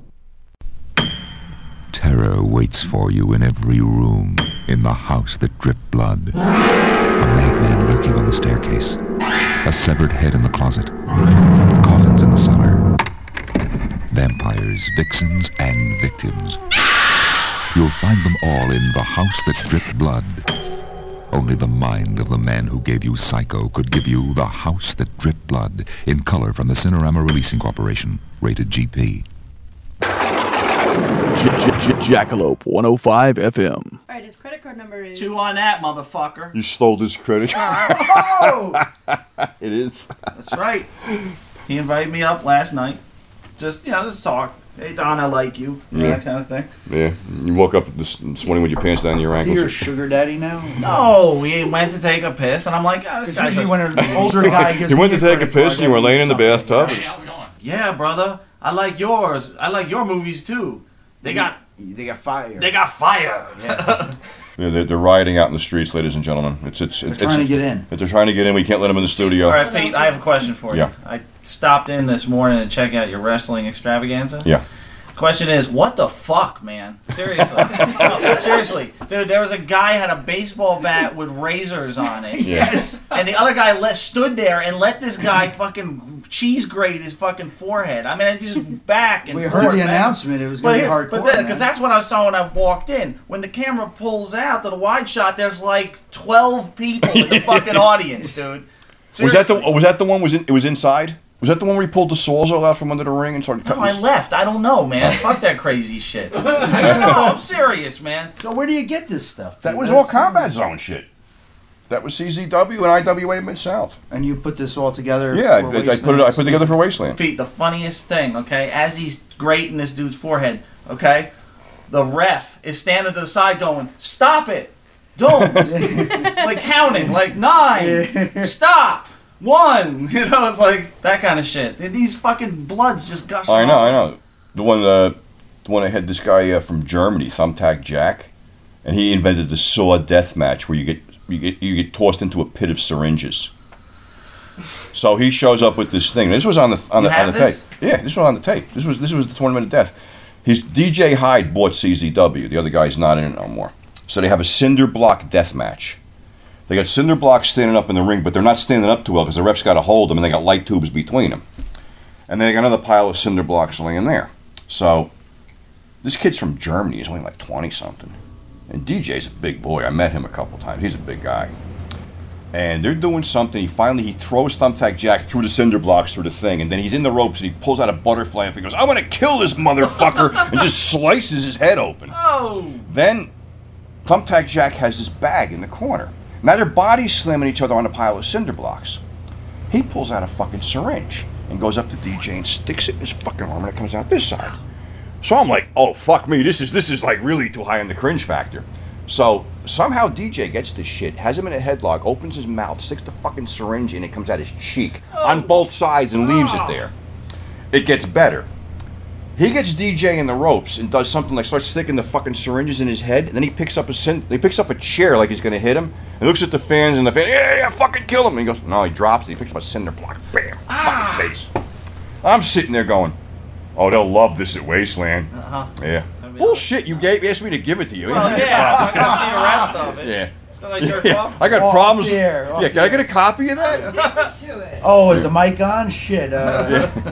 Terror waits for you in every room in the house that dripped blood. A madman lurking on the staircase. A severed head in the closet. Coffins in the cellar. Vampires, vixens, and victims. You'll find them all in the house that dripped blood. Only the mind of the man who gave you Psycho could give you The House That Dripped Blood in color from the Cinerama Releasing Corporation, rated G P. Jackalope one oh five F M. All right, his credit card number is. Chew on that, motherfucker. You stole this credit. Oh! It is. That's right. He invited me up last night. Just, you know, just talk. Hey Don, I like you. Yeah. That kind of thing. Yeah. You woke up this, this morning with your pants down to your Is he ankles. your sugar daddy now? No, we went to take a piss, and I'm like, oh, this Because guy's usually a- when an older guy gives You went me to take a credit card, piss and you were that laying in the means bathtub? something. Yeah, brother. I like yours. I like your movies too. They got They got fire. they got fire. Yeah, they're, they're rioting out in the streets, ladies and gentlemen. It's it's, it's trying it's, to get in. They're trying to get in. We can't let them in the studio. All right, Pete. I have a question for you. Yeah. I stopped in this morning to check out your wrestling extravaganza. Yeah. Question is, what the fuck, man? Seriously. No, seriously. Dude, there was a guy had a baseball bat with razors on it. Yeah. And the other guy let, stood there and let this guy fucking cheese grate his fucking forehead. I mean, I just back and We forth. heard the man. announcement. It was But going to be here- hardcore. But then, man. because that's what I saw when I walked in. When the camera pulls out to the wide shot, there's like twelve people in the fucking audience, dude. Was that the was that the one was in, it was inside? Was that the one where he pulled the sawzall out from under the ring and started No, cutting? I his- left. I don't know, man. Fuck that crazy shit. No, I'm serious, man. So where do you get this stuff? That dude? was That's- all Combat Zone shit. That was C Z W and I W A Mid South. And you put this all together? Yeah, I, for I, I put Wasteland? it. I put it together for Wasteland. Pete, the funniest thing, okay, as he's grating this dude's forehead, okay, the ref is standing to the side going, "Stop it! Don't!" Like counting, like nine, stop, one. You know, it's like that kind of shit. These fucking bloods just gushing. I know, off. I know. The one, uh, the one I had this guy uh, from Germany, Thumbtack Jack, and he invented the saw death match where you get you get you get tossed into a pit of syringes. So he shows up with this thing. This was on the on You the on have the this? tape. Yeah, this was on the tape. This was this was the tournament of death. He's D J Hyde bought C Z W. The other guy's not in it no more. So they have a cinder block death match. They got cinder blocks standing up in the ring, but they're not standing up too well because the ref's got to hold them, and they got light tubes between them. And then they got another pile of cinder blocks laying there. So this kid's from Germany. He's only like twenty something, and D J's a big boy. I met him a couple times. He's a big guy. And they're doing something. He finally he throws Thumbtack Jack through the cinder blocks through the thing, and then he's in the ropes and he pulls out a butterfly and he goes, "I'm gonna kill this motherfucker," and just slices his head open. Oh. Then Thumbtack Jack has this bag in the corner. Now their bodies slamming each other on a pile of cinder blocks. He pulls out a fucking syringe and goes up to D J and sticks it in his fucking arm, and it comes out this side. So I'm like, oh fuck me, this is this is like really too high on the cringe factor. So somehow D J gets this shit, has him in a headlock, opens his mouth, sticks the fucking syringe in, it comes out his cheek on both sides and leaves it there. It gets better. He gets D J in the ropes and does something like starts sticking the fucking syringes in his head. And then he picks up a cin- he picks up a chair like he's gonna hit him. And looks at the fans and the fans, yeah, yeah, fucking kill him. And he goes, no, he drops it. He picks up a cinder block, bam, fucking face. I'm sitting there going, oh, they'll love this at Wasteland. Uh-huh. Yeah. Bullshit, you gave asked me to give it to you. Well, yeah, I'm gonna see the rest of it. Yeah. It's gonna like jerk Yeah, off. I got Off problems. the air, off yeah, can the I get a copy of that? Oh, is the mic on? Shit. Uh,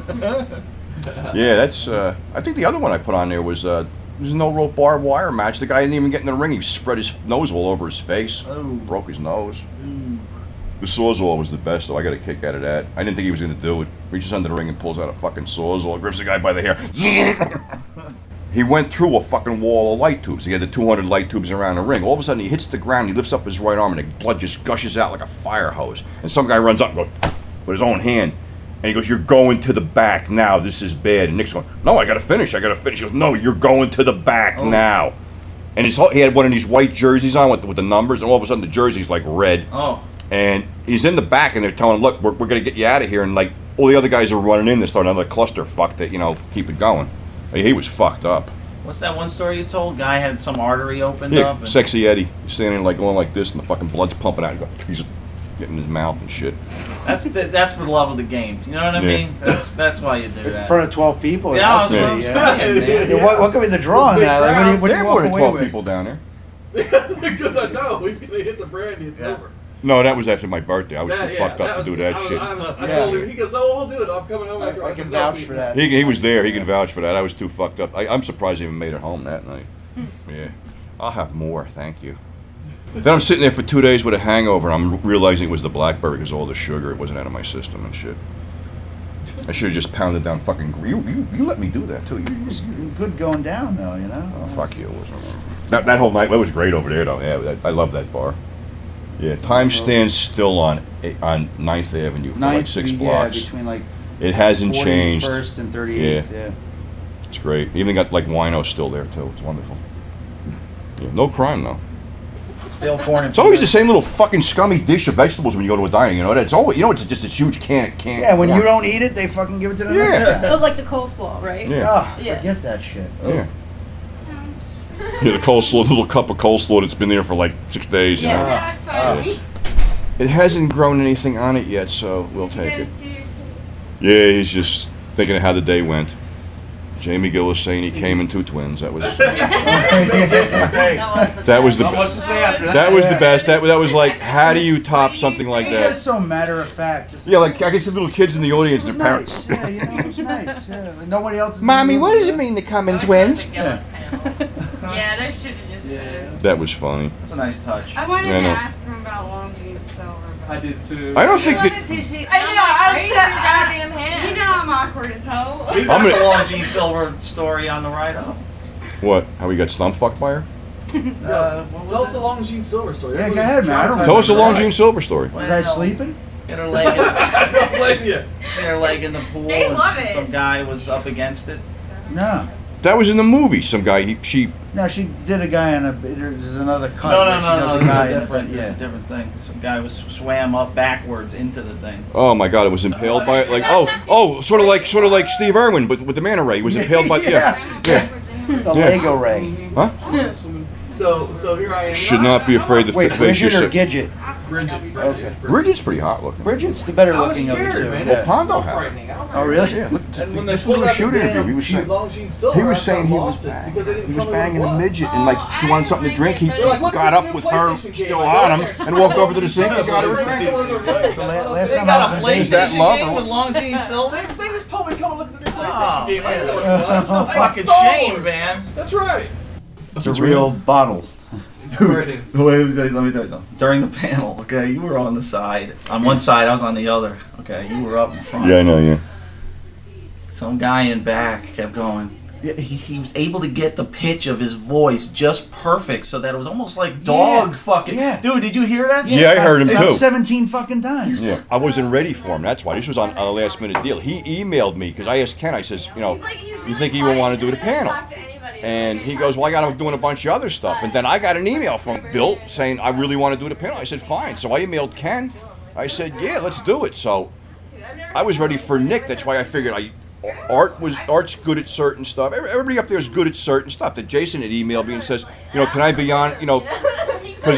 Yeah, that's. Uh, I think the other one I put on there was uh, there's a no rope barbed wire match. The guy didn't even get in the ring. He spread his nose all over his face. Oh. Broke his nose. The sawzall was the best, though. I got a kick out of that. I didn't think he was going to do it. Reaches under the ring and pulls out a fucking sawzall, grips the guy by the hair. He went through a fucking wall of light tubes. He had the two hundred light tubes around the ring. All of a sudden, he hits the ground. He lifts up his right arm, and the blood just gushes out like a fire hose. And some guy runs up and goes with his own hand. And he goes, "You're going to the back now. This is bad." And Nick's going, "No, I got to finish. I got to finish." He goes, "No, you're going to the back Oh. now." And his, he had one of these white jerseys on with the, with the numbers, and all of a sudden the jersey's like red. Oh. And he's in the back, and they're telling him, "Look, we're, we're going to get you out of here." And like all the other guys are running in, they start another clusterfuck to, you know, keep it going. He was fucked up. What's that one story you told? Guy had some artery opened Yeah, up. And Sexy Eddie. He's standing like going like this, and the fucking blood's pumping out. He's getting in his mouth and shit. That's that's for the love of the game. You know what I Yeah. mean? That's that's why you do in that. front of twelve people. it Yeah, has that's to what I'm be, yeah. saying, man. Yeah, what, what could be the draw on Those big that? Like, what do you, what do There you were walk more than away twelve with? people down there. Because I know he's gonna hit the brandy. It's over. No, that was after my birthday. I was That- too yeah, fucked up that to was- do that I was- shit. I, was, I Yeah. told him. He goes, "Oh, we'll do it. I'm coming home after." I can vouch for that. He, he was there. He can vouch for that. I was too fucked up. I, I'm surprised he even made it home that night. Yeah. I'll have more, thank you. Then I'm sitting there for two days with a hangover, and I'm realizing it was the blackberry because all the sugar, it wasn't out of my system and shit. I should have just pounded down fucking... You, you, you let me do that, too. You, you, It's good going down, though, you know? oh, fuck you. It wasn't, that, that whole night, that was great over there, though. Yeah, that, I love that bar. Yeah, time stands still on on ninth Avenue for like Ninth, six yeah, blocks. between like It hasn't changed. forty-first and thirty-eighth, yeah. It's great. Even got like wino still there too. It's wonderful. Yeah, no crime though. Still porn. It's always the same little fucking scummy dish of vegetables when you go to a diner. You know that it's always you know it's just a huge can of can. Yeah, when you don't eat it, they fucking give it to the Yeah. next guy. But like the coleslaw, right? Yeah. Oh, Yeah. forget that shit. Yeah. Yeah, the coleslaw, the little cup of coleslaw that's been there for like six days. You know? Yeah, funny. It hasn't grown anything on it yet, so we'll take it. Yeah, he's just thinking of how the day went. Jamie Gill is saying he came in two twins. That was that was the Not much to say after that. that was the best. That that was like, how do you top something like He's that? just so matter of fact. Just Yeah, like I can see little kids in the audience, it their was parents. nice. Yeah, you know, it was nice. Yeah. Nobody else. is Mommy, in the what movie. does it mean to come in twins? Yeah. Yeah, they should have just been. That was funny. That's a nice touch. I wanted Yeah, I to know. ask him about Long Jean Silver. I did too. I don't think that. I know, I was goddamn hand. You know I'm awkward as hell. We I'm got gonna- the Long Jean Silver story on the ride up. What? How we got stump fucked by her? Uh, what was Tell us it? the Long Jean Silver story. Yeah, That go was ahead, man. I don't traumatizing. Tell us the Long Jean Silver story. Was I sleeping? Hit her leg. I don't blame you. Hit her leg in the pool. They and love it. Some guy was up against it. No. That was in the movie. Some guy, he, she. No, she did a guy on a. There's another cut. No, where no, she no, does no. a This is guy a in different. it, This is yeah. a different thing. Some guy was swam up backwards into the thing. Oh my God! It was impaled by it. Like oh oh, sort of like sort of like Steve Irwin, but with the manta ray. He was impaled by yeah yeah. The Yeah. Lego ray. Huh? So, so here I am. Should not be afraid to Wait, face Bridget or yourself. Gidget? Bridget. Okay. Bridget's pretty hot looking. Bridget's the better I was looking of the scared, two. man. Yeah. It's Pondo still had it. frightening. I don't Oh, really? Yeah. Look, And when they this pulled little out shoot the interview, damn he was saying Long Jean Silver, he was I saying he was lost it banging. because they didn't He tell was me what it banging a was. midget, and like she wanted something to drink. He They're like, look, got this up new with her PlayStation game. still I on go him there. and walked over to the sink and got her a drink. The la- last They time I got was a in PlayStation that love game or- with Long Jean Silver. They, they just told me come and look at the new Oh, PlayStation game. I didn't know what it man. was. Oh, I Fucking installed shame, it. man. That's right. It's a real bottle. Frightening. Wait, let me tell you- let me tell you something. During the panel, okay, you were on the side. On one side, I was on the other. Okay, you were up in front. Yeah, I know. Yeah. Some guy in back kept going. Yeah, He, he was able to get the pitch of his voice just perfect, so that it was almost like dog Yeah, fucking. yeah. Dude, did you hear that? Yeah, I heard him About too. seventeen fucking times. Yeah, I wasn't ready for him. That's why this was on, on a last minute deal. He emailed me because I asked Ken. I says, you know, you think he would want to do the panel? And he goes, well, I got him doing a bunch of other stuff. And then I got an email from Bill saying I really want to do the panel. I said, fine. So I emailed Ken. I said, yeah, let's do it. So I was ready for Nick. That's why I figured I. Art was Art's good at certain stuff. Every- Everybody up there is good at certain stuff. That Jason had emailed me and says, you know, can I be on? You know, because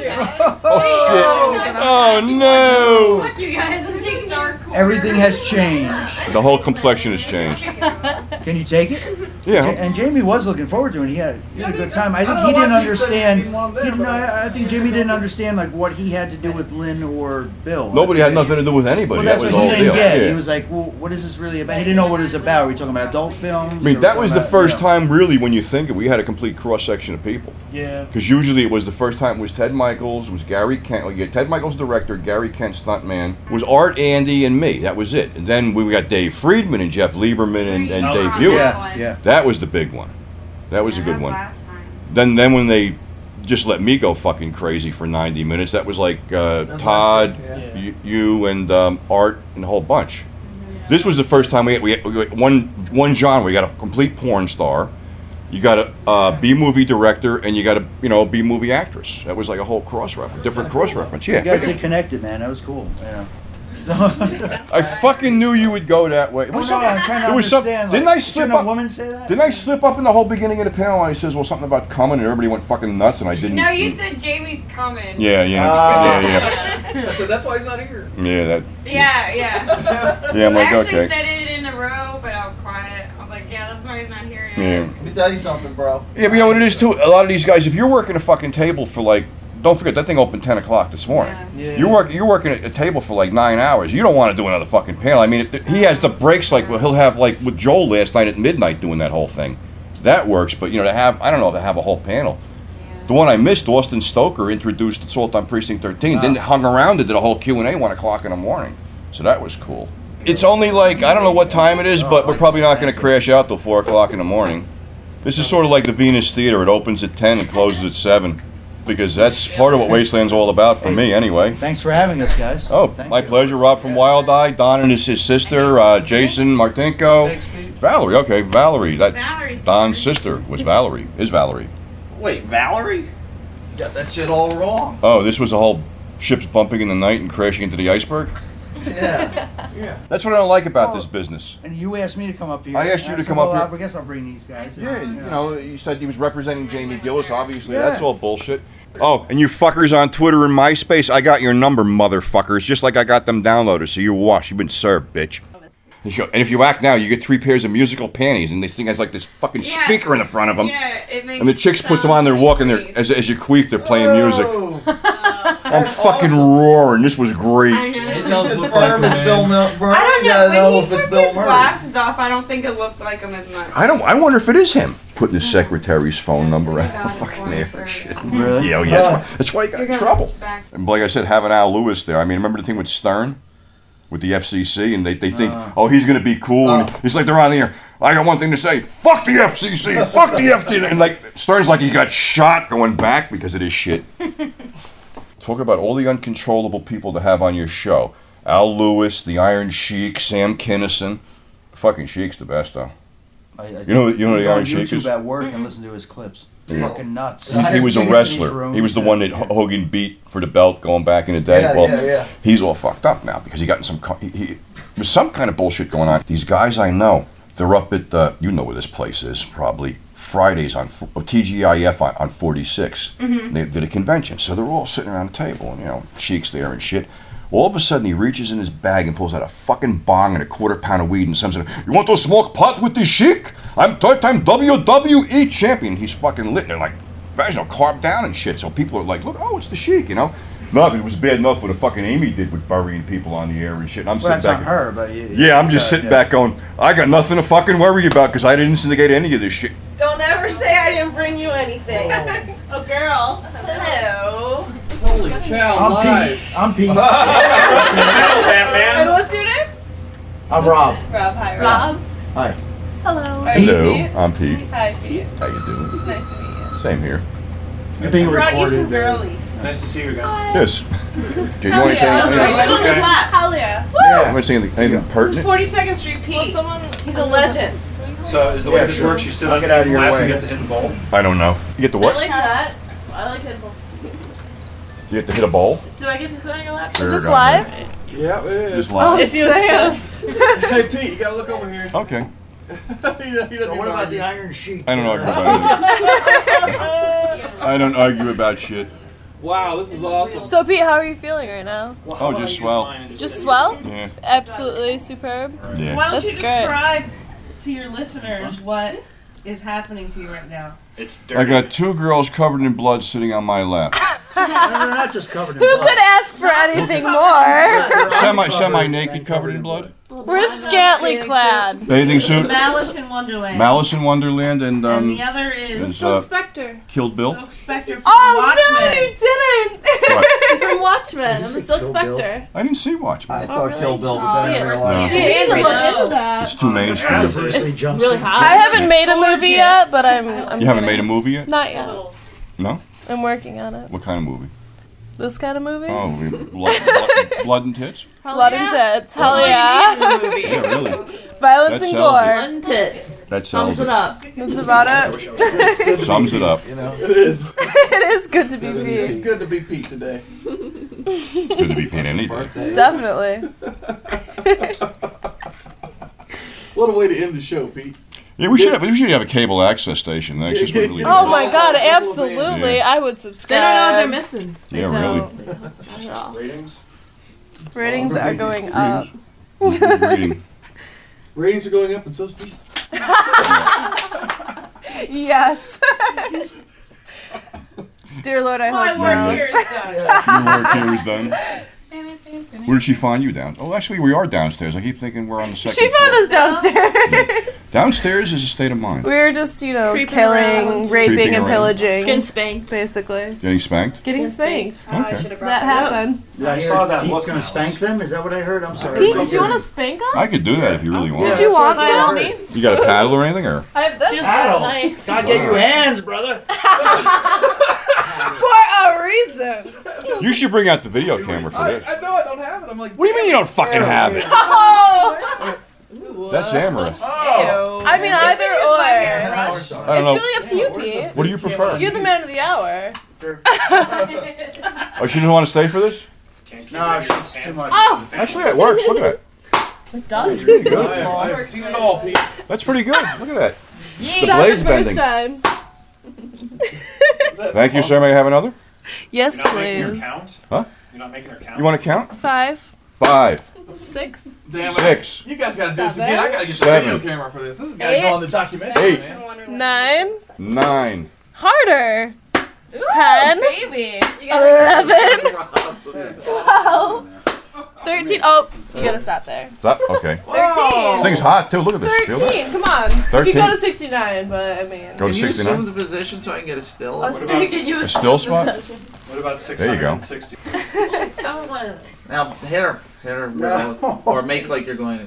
oh shit, oh no. Fuck you guys, I'm taking dark. Everything has changed. The whole complexion has changed. Can you take it? Yeah. Ja- and Jamie was looking forward to it. He had, he had a good time. I I think don't he know didn't why Pete said understand. he didn't want them, He, no, but I I think Jamie didn't understand like what he had to do with Lynn or Bill. Nobody I had think nothing to do with anybody. Well, that that's was what the he whole didn't deal. get. Yeah. He was like, "Well, what is this really about?" He didn't know what it was about. Were you talking about adult films? I Or mean, were that we was talking the about, first you know- time, really, when you think it, we had a complete cross section of people. Yeah. Because usually it was the first time it was Ted Michaels, it was Gary Kent. Like, you had Ted Michaels, director, Gary Kent, stuntman. It was Art, Andy, and me. That was it. And then we got Dave Friedman and Jeff Lieberman and, and That was Dave on Hewitt. that Yeah, one. yeah. That was the big one. That was Yeah, a good that one. last time. Then, then when they just let me go fucking crazy for ninety minutes, that was like uh, That's Todd, last week, yeah. y- you, and um, Art, and a whole bunch. This was the first time we had, we had, we had one one genre. We got a complete porn star, you got a uh, B movie director, and you got a you know B movie actress. That was like a whole cross reference, different cross reference. Yeah, You guys did connected, man. That was cool. Yeah. I fucking knew you would go that way. It Oh, was no, something- I'm trying to there was some- understand. didn't like, I slip shouldn't up? a woman say that? Didn't I slip up in the whole beginning of the panel? And he says, well, something about coming, and everybody went fucking nuts, and I didn't. No, you said Jamie's coming. Yeah, yeah, Ah. yeah, yeah. So that's why he's not here. Yeah, that. Yeah, yeah. Yeah, I'm like, I actually okay. said it in a row, but I was quiet. I was like, yeah, that's why he's not here yet. Yeah. Let me tell you something, bro. Yeah, but you know what it is too. A lot of these guys, if you're working a fucking table for like, don't forget that thing opened ten o'clock this morning. Yeah. You're working, you're working at a table for like nine hours. You don't want to do another fucking panel. I mean, if he has the breaks like well, he'll have like with Joel last night at midnight doing that whole thing. That works, but you know to have, I don't know, to have a whole panel. The one I missed, Austin Stoker introduced Assault on Precinct thirteen, then hung around and did a whole Q and A one o'clock in the morning. So that was cool. It's only like, I don't know what time it is, but we're probably not going to crash out till four o'clock in the morning. This is sort of like the Venus Theater. It opens at ten and closes at seven. because that's part of what Wasteland's all about for me, anyway. Thanks for having us, guys. Oh, Thank my you. pleasure. Rob from Wild Eye, Don and his, his sister, uh, Jason Martinko, Valerie. Okay, Valerie. That's Valerie's Don's sister. Was Valerie? Is Valerie? Wait, Valerie? Got that shit all wrong. Oh, this was the whole ships bumping in the night and crashing into the iceberg. Yeah. Yeah. That's what I don't like about this business. And you asked me to come up here. I asked you and to said, come well, up here. I guess I'll bring these guys. Yeah, you know, you said he was representing Jamie Gillis. Obviously, Yeah. that's all bullshit. Oh, and you fuckers on Twitter and MySpace, I got your number, motherfuckers, just like I got them downloaded. So you're washed. You've been served, bitch. And if you act now, you get three pairs of musical panties, and they think has like this fucking Yeah. speaker in the front of them. Yeah, it makes And the chicks puts them on, they're walking there as, as you queef, they're playing music. I'm fucking roaring. This was great. I know. It doesn't look like him. It's Bill Murray. I don't You know. gotta When know he if it's took Bill his Murray. glasses off, I don't think it looked like him as much. I don't. I wonder if it is him putting his secretary's phone number out. Fucking air shit. Really? Yeah, oh, yeah. That's why, that's why he got in You're trouble. going back. And like I said, having Al Lewis there. I mean, remember the thing with Stern, with the F C C, and they, they think, Uh. oh, he's gonna be cool. And it's like they're on the air. I got one thing to say. Fuck the F C C. Fuck the F C C. And like Stern's like he got shot going back because of this shit. Talk about all the uncontrollable people to have on your show. Al Lewis, the Iron Sheik, Sam Kinison. Fucking Sheik's the best, though. I, I, You know- you know I the go on Iron Sheik YouTube is? at work and listen to his clips. Yeah. Fucking nuts. He, he was a wrestler. He was the one that H- Hogan beat for the belt going back in the day. Yeah, well, yeah, yeah. he's all fucked up now because he got in some. co- He, he, there's some kind of bullshit going on. These guys I know, they're up at uh, you know where this place is probably Fridays on f- oh, T G I F on, on forty-six. Mhm. They did a convention, so they're all sitting around the table, and you know, Sheik's there and shit. All of a sudden, he reaches in his bag and pulls out a fucking bong and a quarter pound of weed and something. You want to smoke pot with the Sheik? I'm third-time W W E champion. He's fucking lit. They're like, guys, you know, carved down and shit. So people are like, look, oh, it's the Sheik, you know. No, but it was bad enough what the fucking Amy did with burying people on the air and shit. And I'm Well, sitting that's back. on her, but you, Yeah, I'm just uh, sitting yeah. back going, I got nothing to fucking worry about because I didn't instigate any of this shit. Don't ever say I didn't bring you anything. Oh, girls. Hello. Holy cow, I'm live. Pete. I'm Pete. And what's your name? I'm Rob. Rob. Hi, Rob. Hi. Hello. Hello, I'm Pete. Hi, Pete. How you doing? It's nice to meet you. Same here. You're being I brought you some recorded. girlies. Nice to see you again. Yes. Do you want to say Sit anything? on his lap. Hell yeah. You want to say anything, anything pertinent? forty-second Street Pete. Well, someone, he's a legend. So is the way Yeah, this sure. works, you sit I'll on get out of his your lap way. and get to hit the ball? I don't know. You get the what? I like that. I like it. You get to hit a ball? Do I get to sit on your lap? Sure, Is this got live? Yeah, it is. Just live. If you say Hey, Pete, you gotta look over here. Okay. He doesn't- he doesn't So what even about argue. the Iron Sheik? I don't argue about anything. I don't argue about shit. Wow, this is awesome. So Pete, how are you feeling right now? Oh, just swell. Just swell? Yeah. Absolutely superb. Yeah. Why don't That's you great. describe to your listeners what is happening to you right now? It's I got two girls covered in blood sitting on my lap. No, they're not just covered in Who blood. could ask for anything more? Semi, semi naked, covered in blood. We're scantily clad. Bathing suit. Malice in Wonderland. Malice in Wonderland and um. and the other is is, uh, Spectre. Killed Bill. Silk Spectre from Oh Watchmen. no, you didn't! From Watchmen. I'm the Silk Spectre. I didn't see Watchmen. I thought Kill Bill, but Oh, then I yeah. realized. See, I need to look into that. It's too mainstream. It's really hot. I haven't made a movie yet, but I'm. I'm You haven't gonna- made a movie yet? Not yet. No. I'm working on it. What kind of movie? This kind of movie? Oh, we- blood, blood, blood and tits. Blood and tits. Hell That's all yeah. you need in the movie. Yeah, really. Violence That and sells gore. it. Blood and tits. That sells Sums it up. That's about it. Sums it up. You know, it is. It is good to be It's Pete. good to be Pete today. Good to be paid any day. Definitely. What a way to end the show, Pete. Yeah, we should have. We should have a cable access station. That's just really. Oh my god, absolutely. Yeah. I would subscribe. They don't know what they're missing. Yeah, They really. don't. Not at all. Ratings? Ratings are going up. Reading. Ratings are going up and so's Pete. Yes. Dear Lord, I My hope work so. here is done. Your work here is done. Where did she find you down? Oh, actually, we are downstairs. I keep thinking we're on the second She found floor. us downstairs. Downstairs is a state of mind. We were just, you know, Creeping killing, around. raping, Creeping and around. pillaging. Getting spanked. Basically. Getting spanked? Getting spanked. Okay. That happened. Yeah, I saw that He's look gonna now. spank them. Is that what I heard? I'm sorry. Pete, did you want to spank us? I could do that if you really want. Did you want By all to? means. You got a paddle or anything, or? I have this. Paddle. Nice. Gotta get you hands, brother. For a presents. You should bring out the video camera for I, this. I know I don't have it. I'm like, What do you mean you don't fucking have it? Oh. That's amorous. Oh. I mean, either or. I don't It's know. really up to you, Pete. What do you prefer? You're the man of the hour. Oh, she doesn't want to stay for this? No, she's too much. Oh. Actually, it works. Look at It does. pretty good. I've seen it all, Pete. that. That's pretty good. Look at that. Yeah. The Not blade's the first bending. time. Thank you, sir. May I have another? Yes, You're not making her please. count? Huh? You're not making her count? You want to count? Five. Five. Six. Damn it. Six. You guys gotta do this Seven. again. I gotta get the Seven. video camera for this. This is gotta Eight. go on the documentary, Eight. man. Nine. Nine. Harder. Ten. Baby. Eleven. Twelve. Thirteen. Oh, you gotta stop there. Is that okay? Thirteen. This thing's hot too. Look at this. Feel that? Thirteen. Come on. You Thirteen. could go to sixty-nine, but I mean. Go to Can you sixty-nine. assume the position so I can get a still? I'll see- can you A assume still the spot? position? What about six There you go. hundred sixty? Now hit her, hit her, No. or make like you're going to.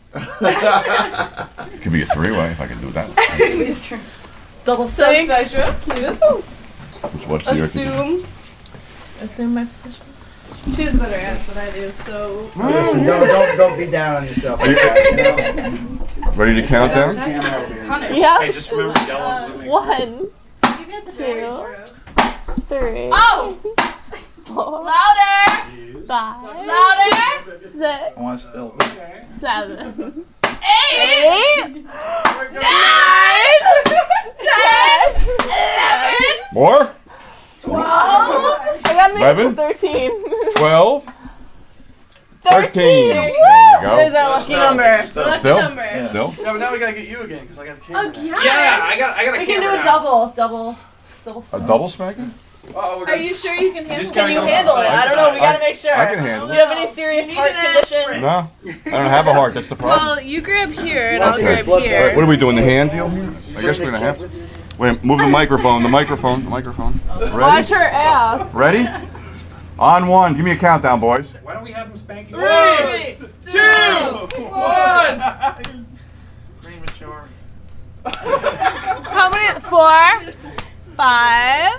Could be a three-way if I can do that. Double sync. Spectrum, please. Just watch the air conditioning. Assume. Assume my position. She has a better ass than I do, so. Listen, don't, don't, don't be down on yourself. Are you- You know? Ready to count down? Camera over here. Yeah. Hey, just remember yellow and blue makes One, two, three, Oh! four, Louder! five, Louder! six, I want to still. seven, Eight! eight, Nine! Ten! Eleven! More? Twelve! I gotta make it Eleven? to thirteen. Twelve? Thirteen. Thirteen. There you There's go. our lucky number. Lucky Still? number. Still? Yeah, but now we gotta get you again because I got the camera. Again? now. Yeah, I got, I got a We can do camera a now. double, double, double. A double smacking? Uh-oh, we're Are gonna you sure you can handle just it? gotta Can you go handle it? outside. I don't know. We gotta make sure. I can handle Do it. you have any serious heart conditions? No. I don't have a heart. That's the problem. Well, you grab here and I'll Okay. grab What here. are we doing? The hand deal here? I guess we're gonna have to. Wait, move the microphone. The microphone. The microphone. Watch Ready? her ass. Ready? On one. Give me a countdown, boys. Why don't we have them spanking? Three, two, one. Premature. How many? Four, five.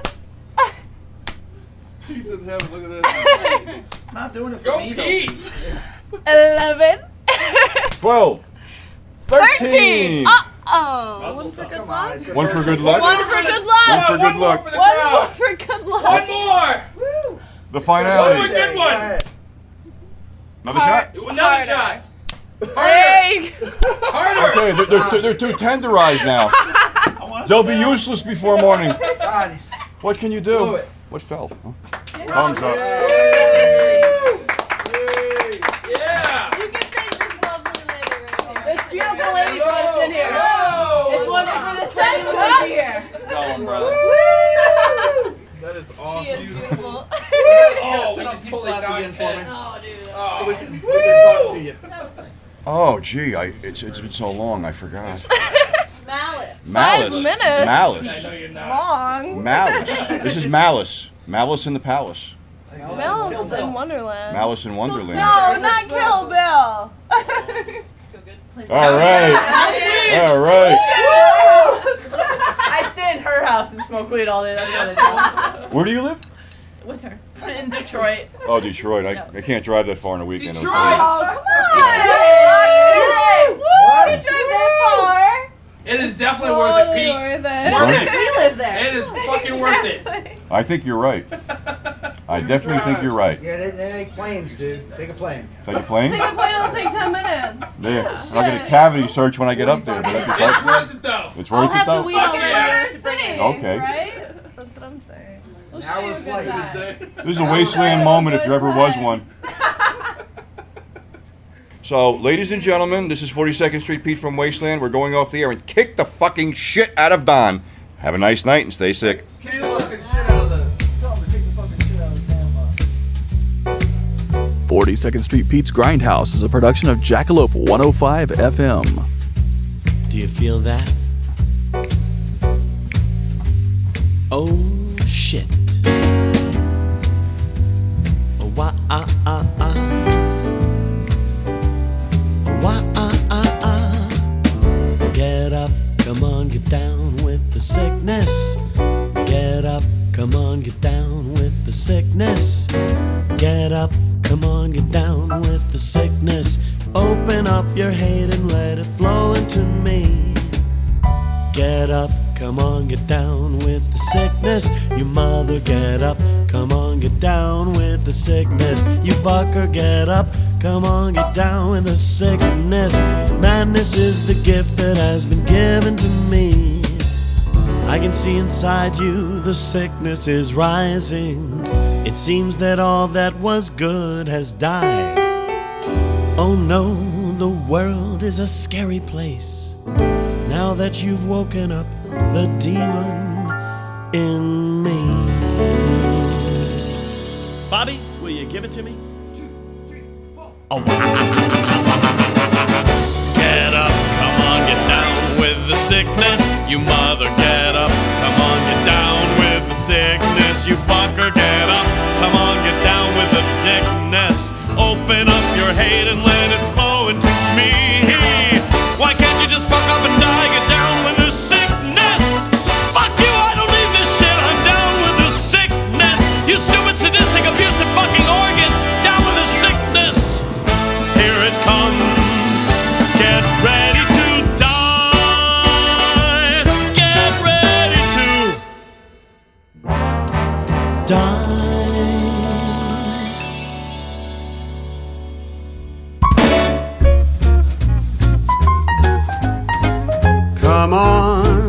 Pete's in heaven. Look at this. It's not doing it for Go me Pete! eleven, Twelve. thirteen. Thirteen. Uh oh. One for good luck. One for good luck. One for good luck. One for good One more luck. for the One crowd. more for good luck. One more! The One more finality. good one! Another shot? Another shot! Hey. Harder! Okay, they're, they're, too, they're too tenderized now. They'll be useless before morning. God, What can you blew do? it. What fell? Huh? Thumbs up. Yeah! You can thank this lovely lady right here. This beautiful lady brought us in here. Whoa! If it wasn't for this lady, we wouldn't be here. Go on, brother. That is awesome. She is beautiful. Oh, we just totally again knocked for me. heads. Oh, dude. Oh. So we can, we can talk to you. Oh, gee, I, it's, it's been so long, I forgot. Malice. Malice. Five minutes. Malice. I know you're not. Long. Malice. This is Malice. Malice in the Palace. Malice in Wonderland. Malice in Wonderland. No, not Kill Bill. All right. All right. I stay in her house and smoke weed all day. That's what I Where do you live? do. With her. In Detroit. Oh, Detroit. I, I can't drive that far on a weekend. Detroit! Oh, come on! What? You drive that far? It is definitely worth it, Pete. Worth it. Worth it. We live there. It is fucking worth it. I think you're right. I definitely think you're right. Yeah, they, they take planes, dude. Take a plane. Take a plane? Take a plane, it'll take ten minutes. Yeah. I'll get a cavity search when I get up there. But that's It's like, worth it though. it's I'll worth it have the though. weed on Fuck yeah. Murder City. Okay. Right? That's what I'm saying. We'll An show hour you a good flight. time. This is a wasteland moment if there ever was one. So, ladies and gentlemen, this is forty-second Street Pete from Wasteland. We're going off the air and kick the fucking shit out of Don. Have a nice night and stay sick. Kick the fucking shit out of the. Tell him to kick the fucking shit out of the damn box. forty-second Street Pete's Grindhouse is a production of Jackalope one oh five F M. Do you feel that? Oh shit. Oh, wah, ah, ah, ah. Oh, wah, ah, ah, ah. Get up, come on, get down with the sickness. Get up, come on, get down with the sickness. sickness. Get up, come on, get down with the sickness. Open up your hate and let it flow into me. Get up, come on, get down with the sickness. You mother, get up, come on, get down with the sickness. You fucker, get up, come on, get down with the sickness. Madness is the gift that has been given to me. I can see inside you the sickness is rising. It seems that all that was good has died. Oh no, the world is a scary place. Now that you've woken up the demon in me. Bobby, will you give it to me? Oh. Get up, come on, get down with the sickness. You mother, get up, come on, get down with the sickness. You fucker, get up, come on, get down with the dickness. Open up your hate and let it flow into me. Why can't you just fuck up and die? Get down with the sickness. Fuck you, I don't need this shit. I'm down with the sickness. You stupid, sadistic, abusive fucking organ. Down with the sickness. Here it comes. Get ready to die. Get ready to die. Come on,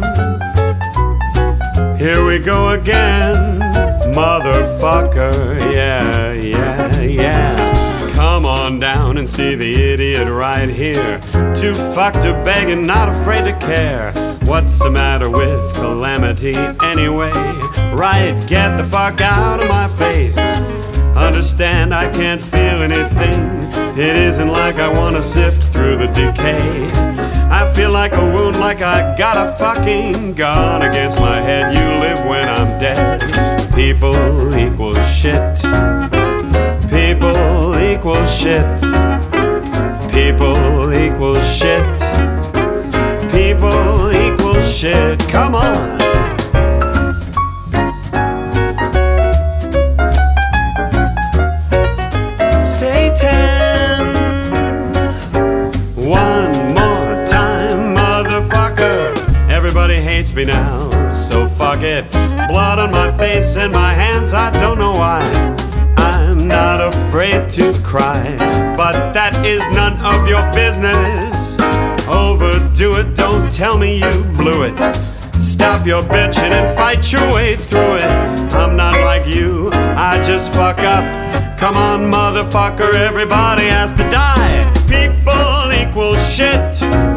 here we go again, motherfucker, yeah, yeah, yeah. Come on down and see the idiot right here. Too fucked to beg and not afraid to care. What's the matter with calamity anyway? Right, get the fuck out of my face. Understand I can't feel anything. It isn't like I wanna sift through the decay. I feel like a wound, like I got a fucking gun against my head. You live when I'm dead. People equal shit. People equal shit. People equal shit. People equal shit. Come on. Satan. One more time, motherfucker. Everybody hates me now, so fuck it. Blood on my face and my hands, I don't know why. I'm not afraid to cry, but that is none of your business. Overdo it, don't tell me you blew it. Stop your bitching and fight your way through it. I'm not like you, I just fuck up. Come on, motherfucker, everybody has to die. People equal shit.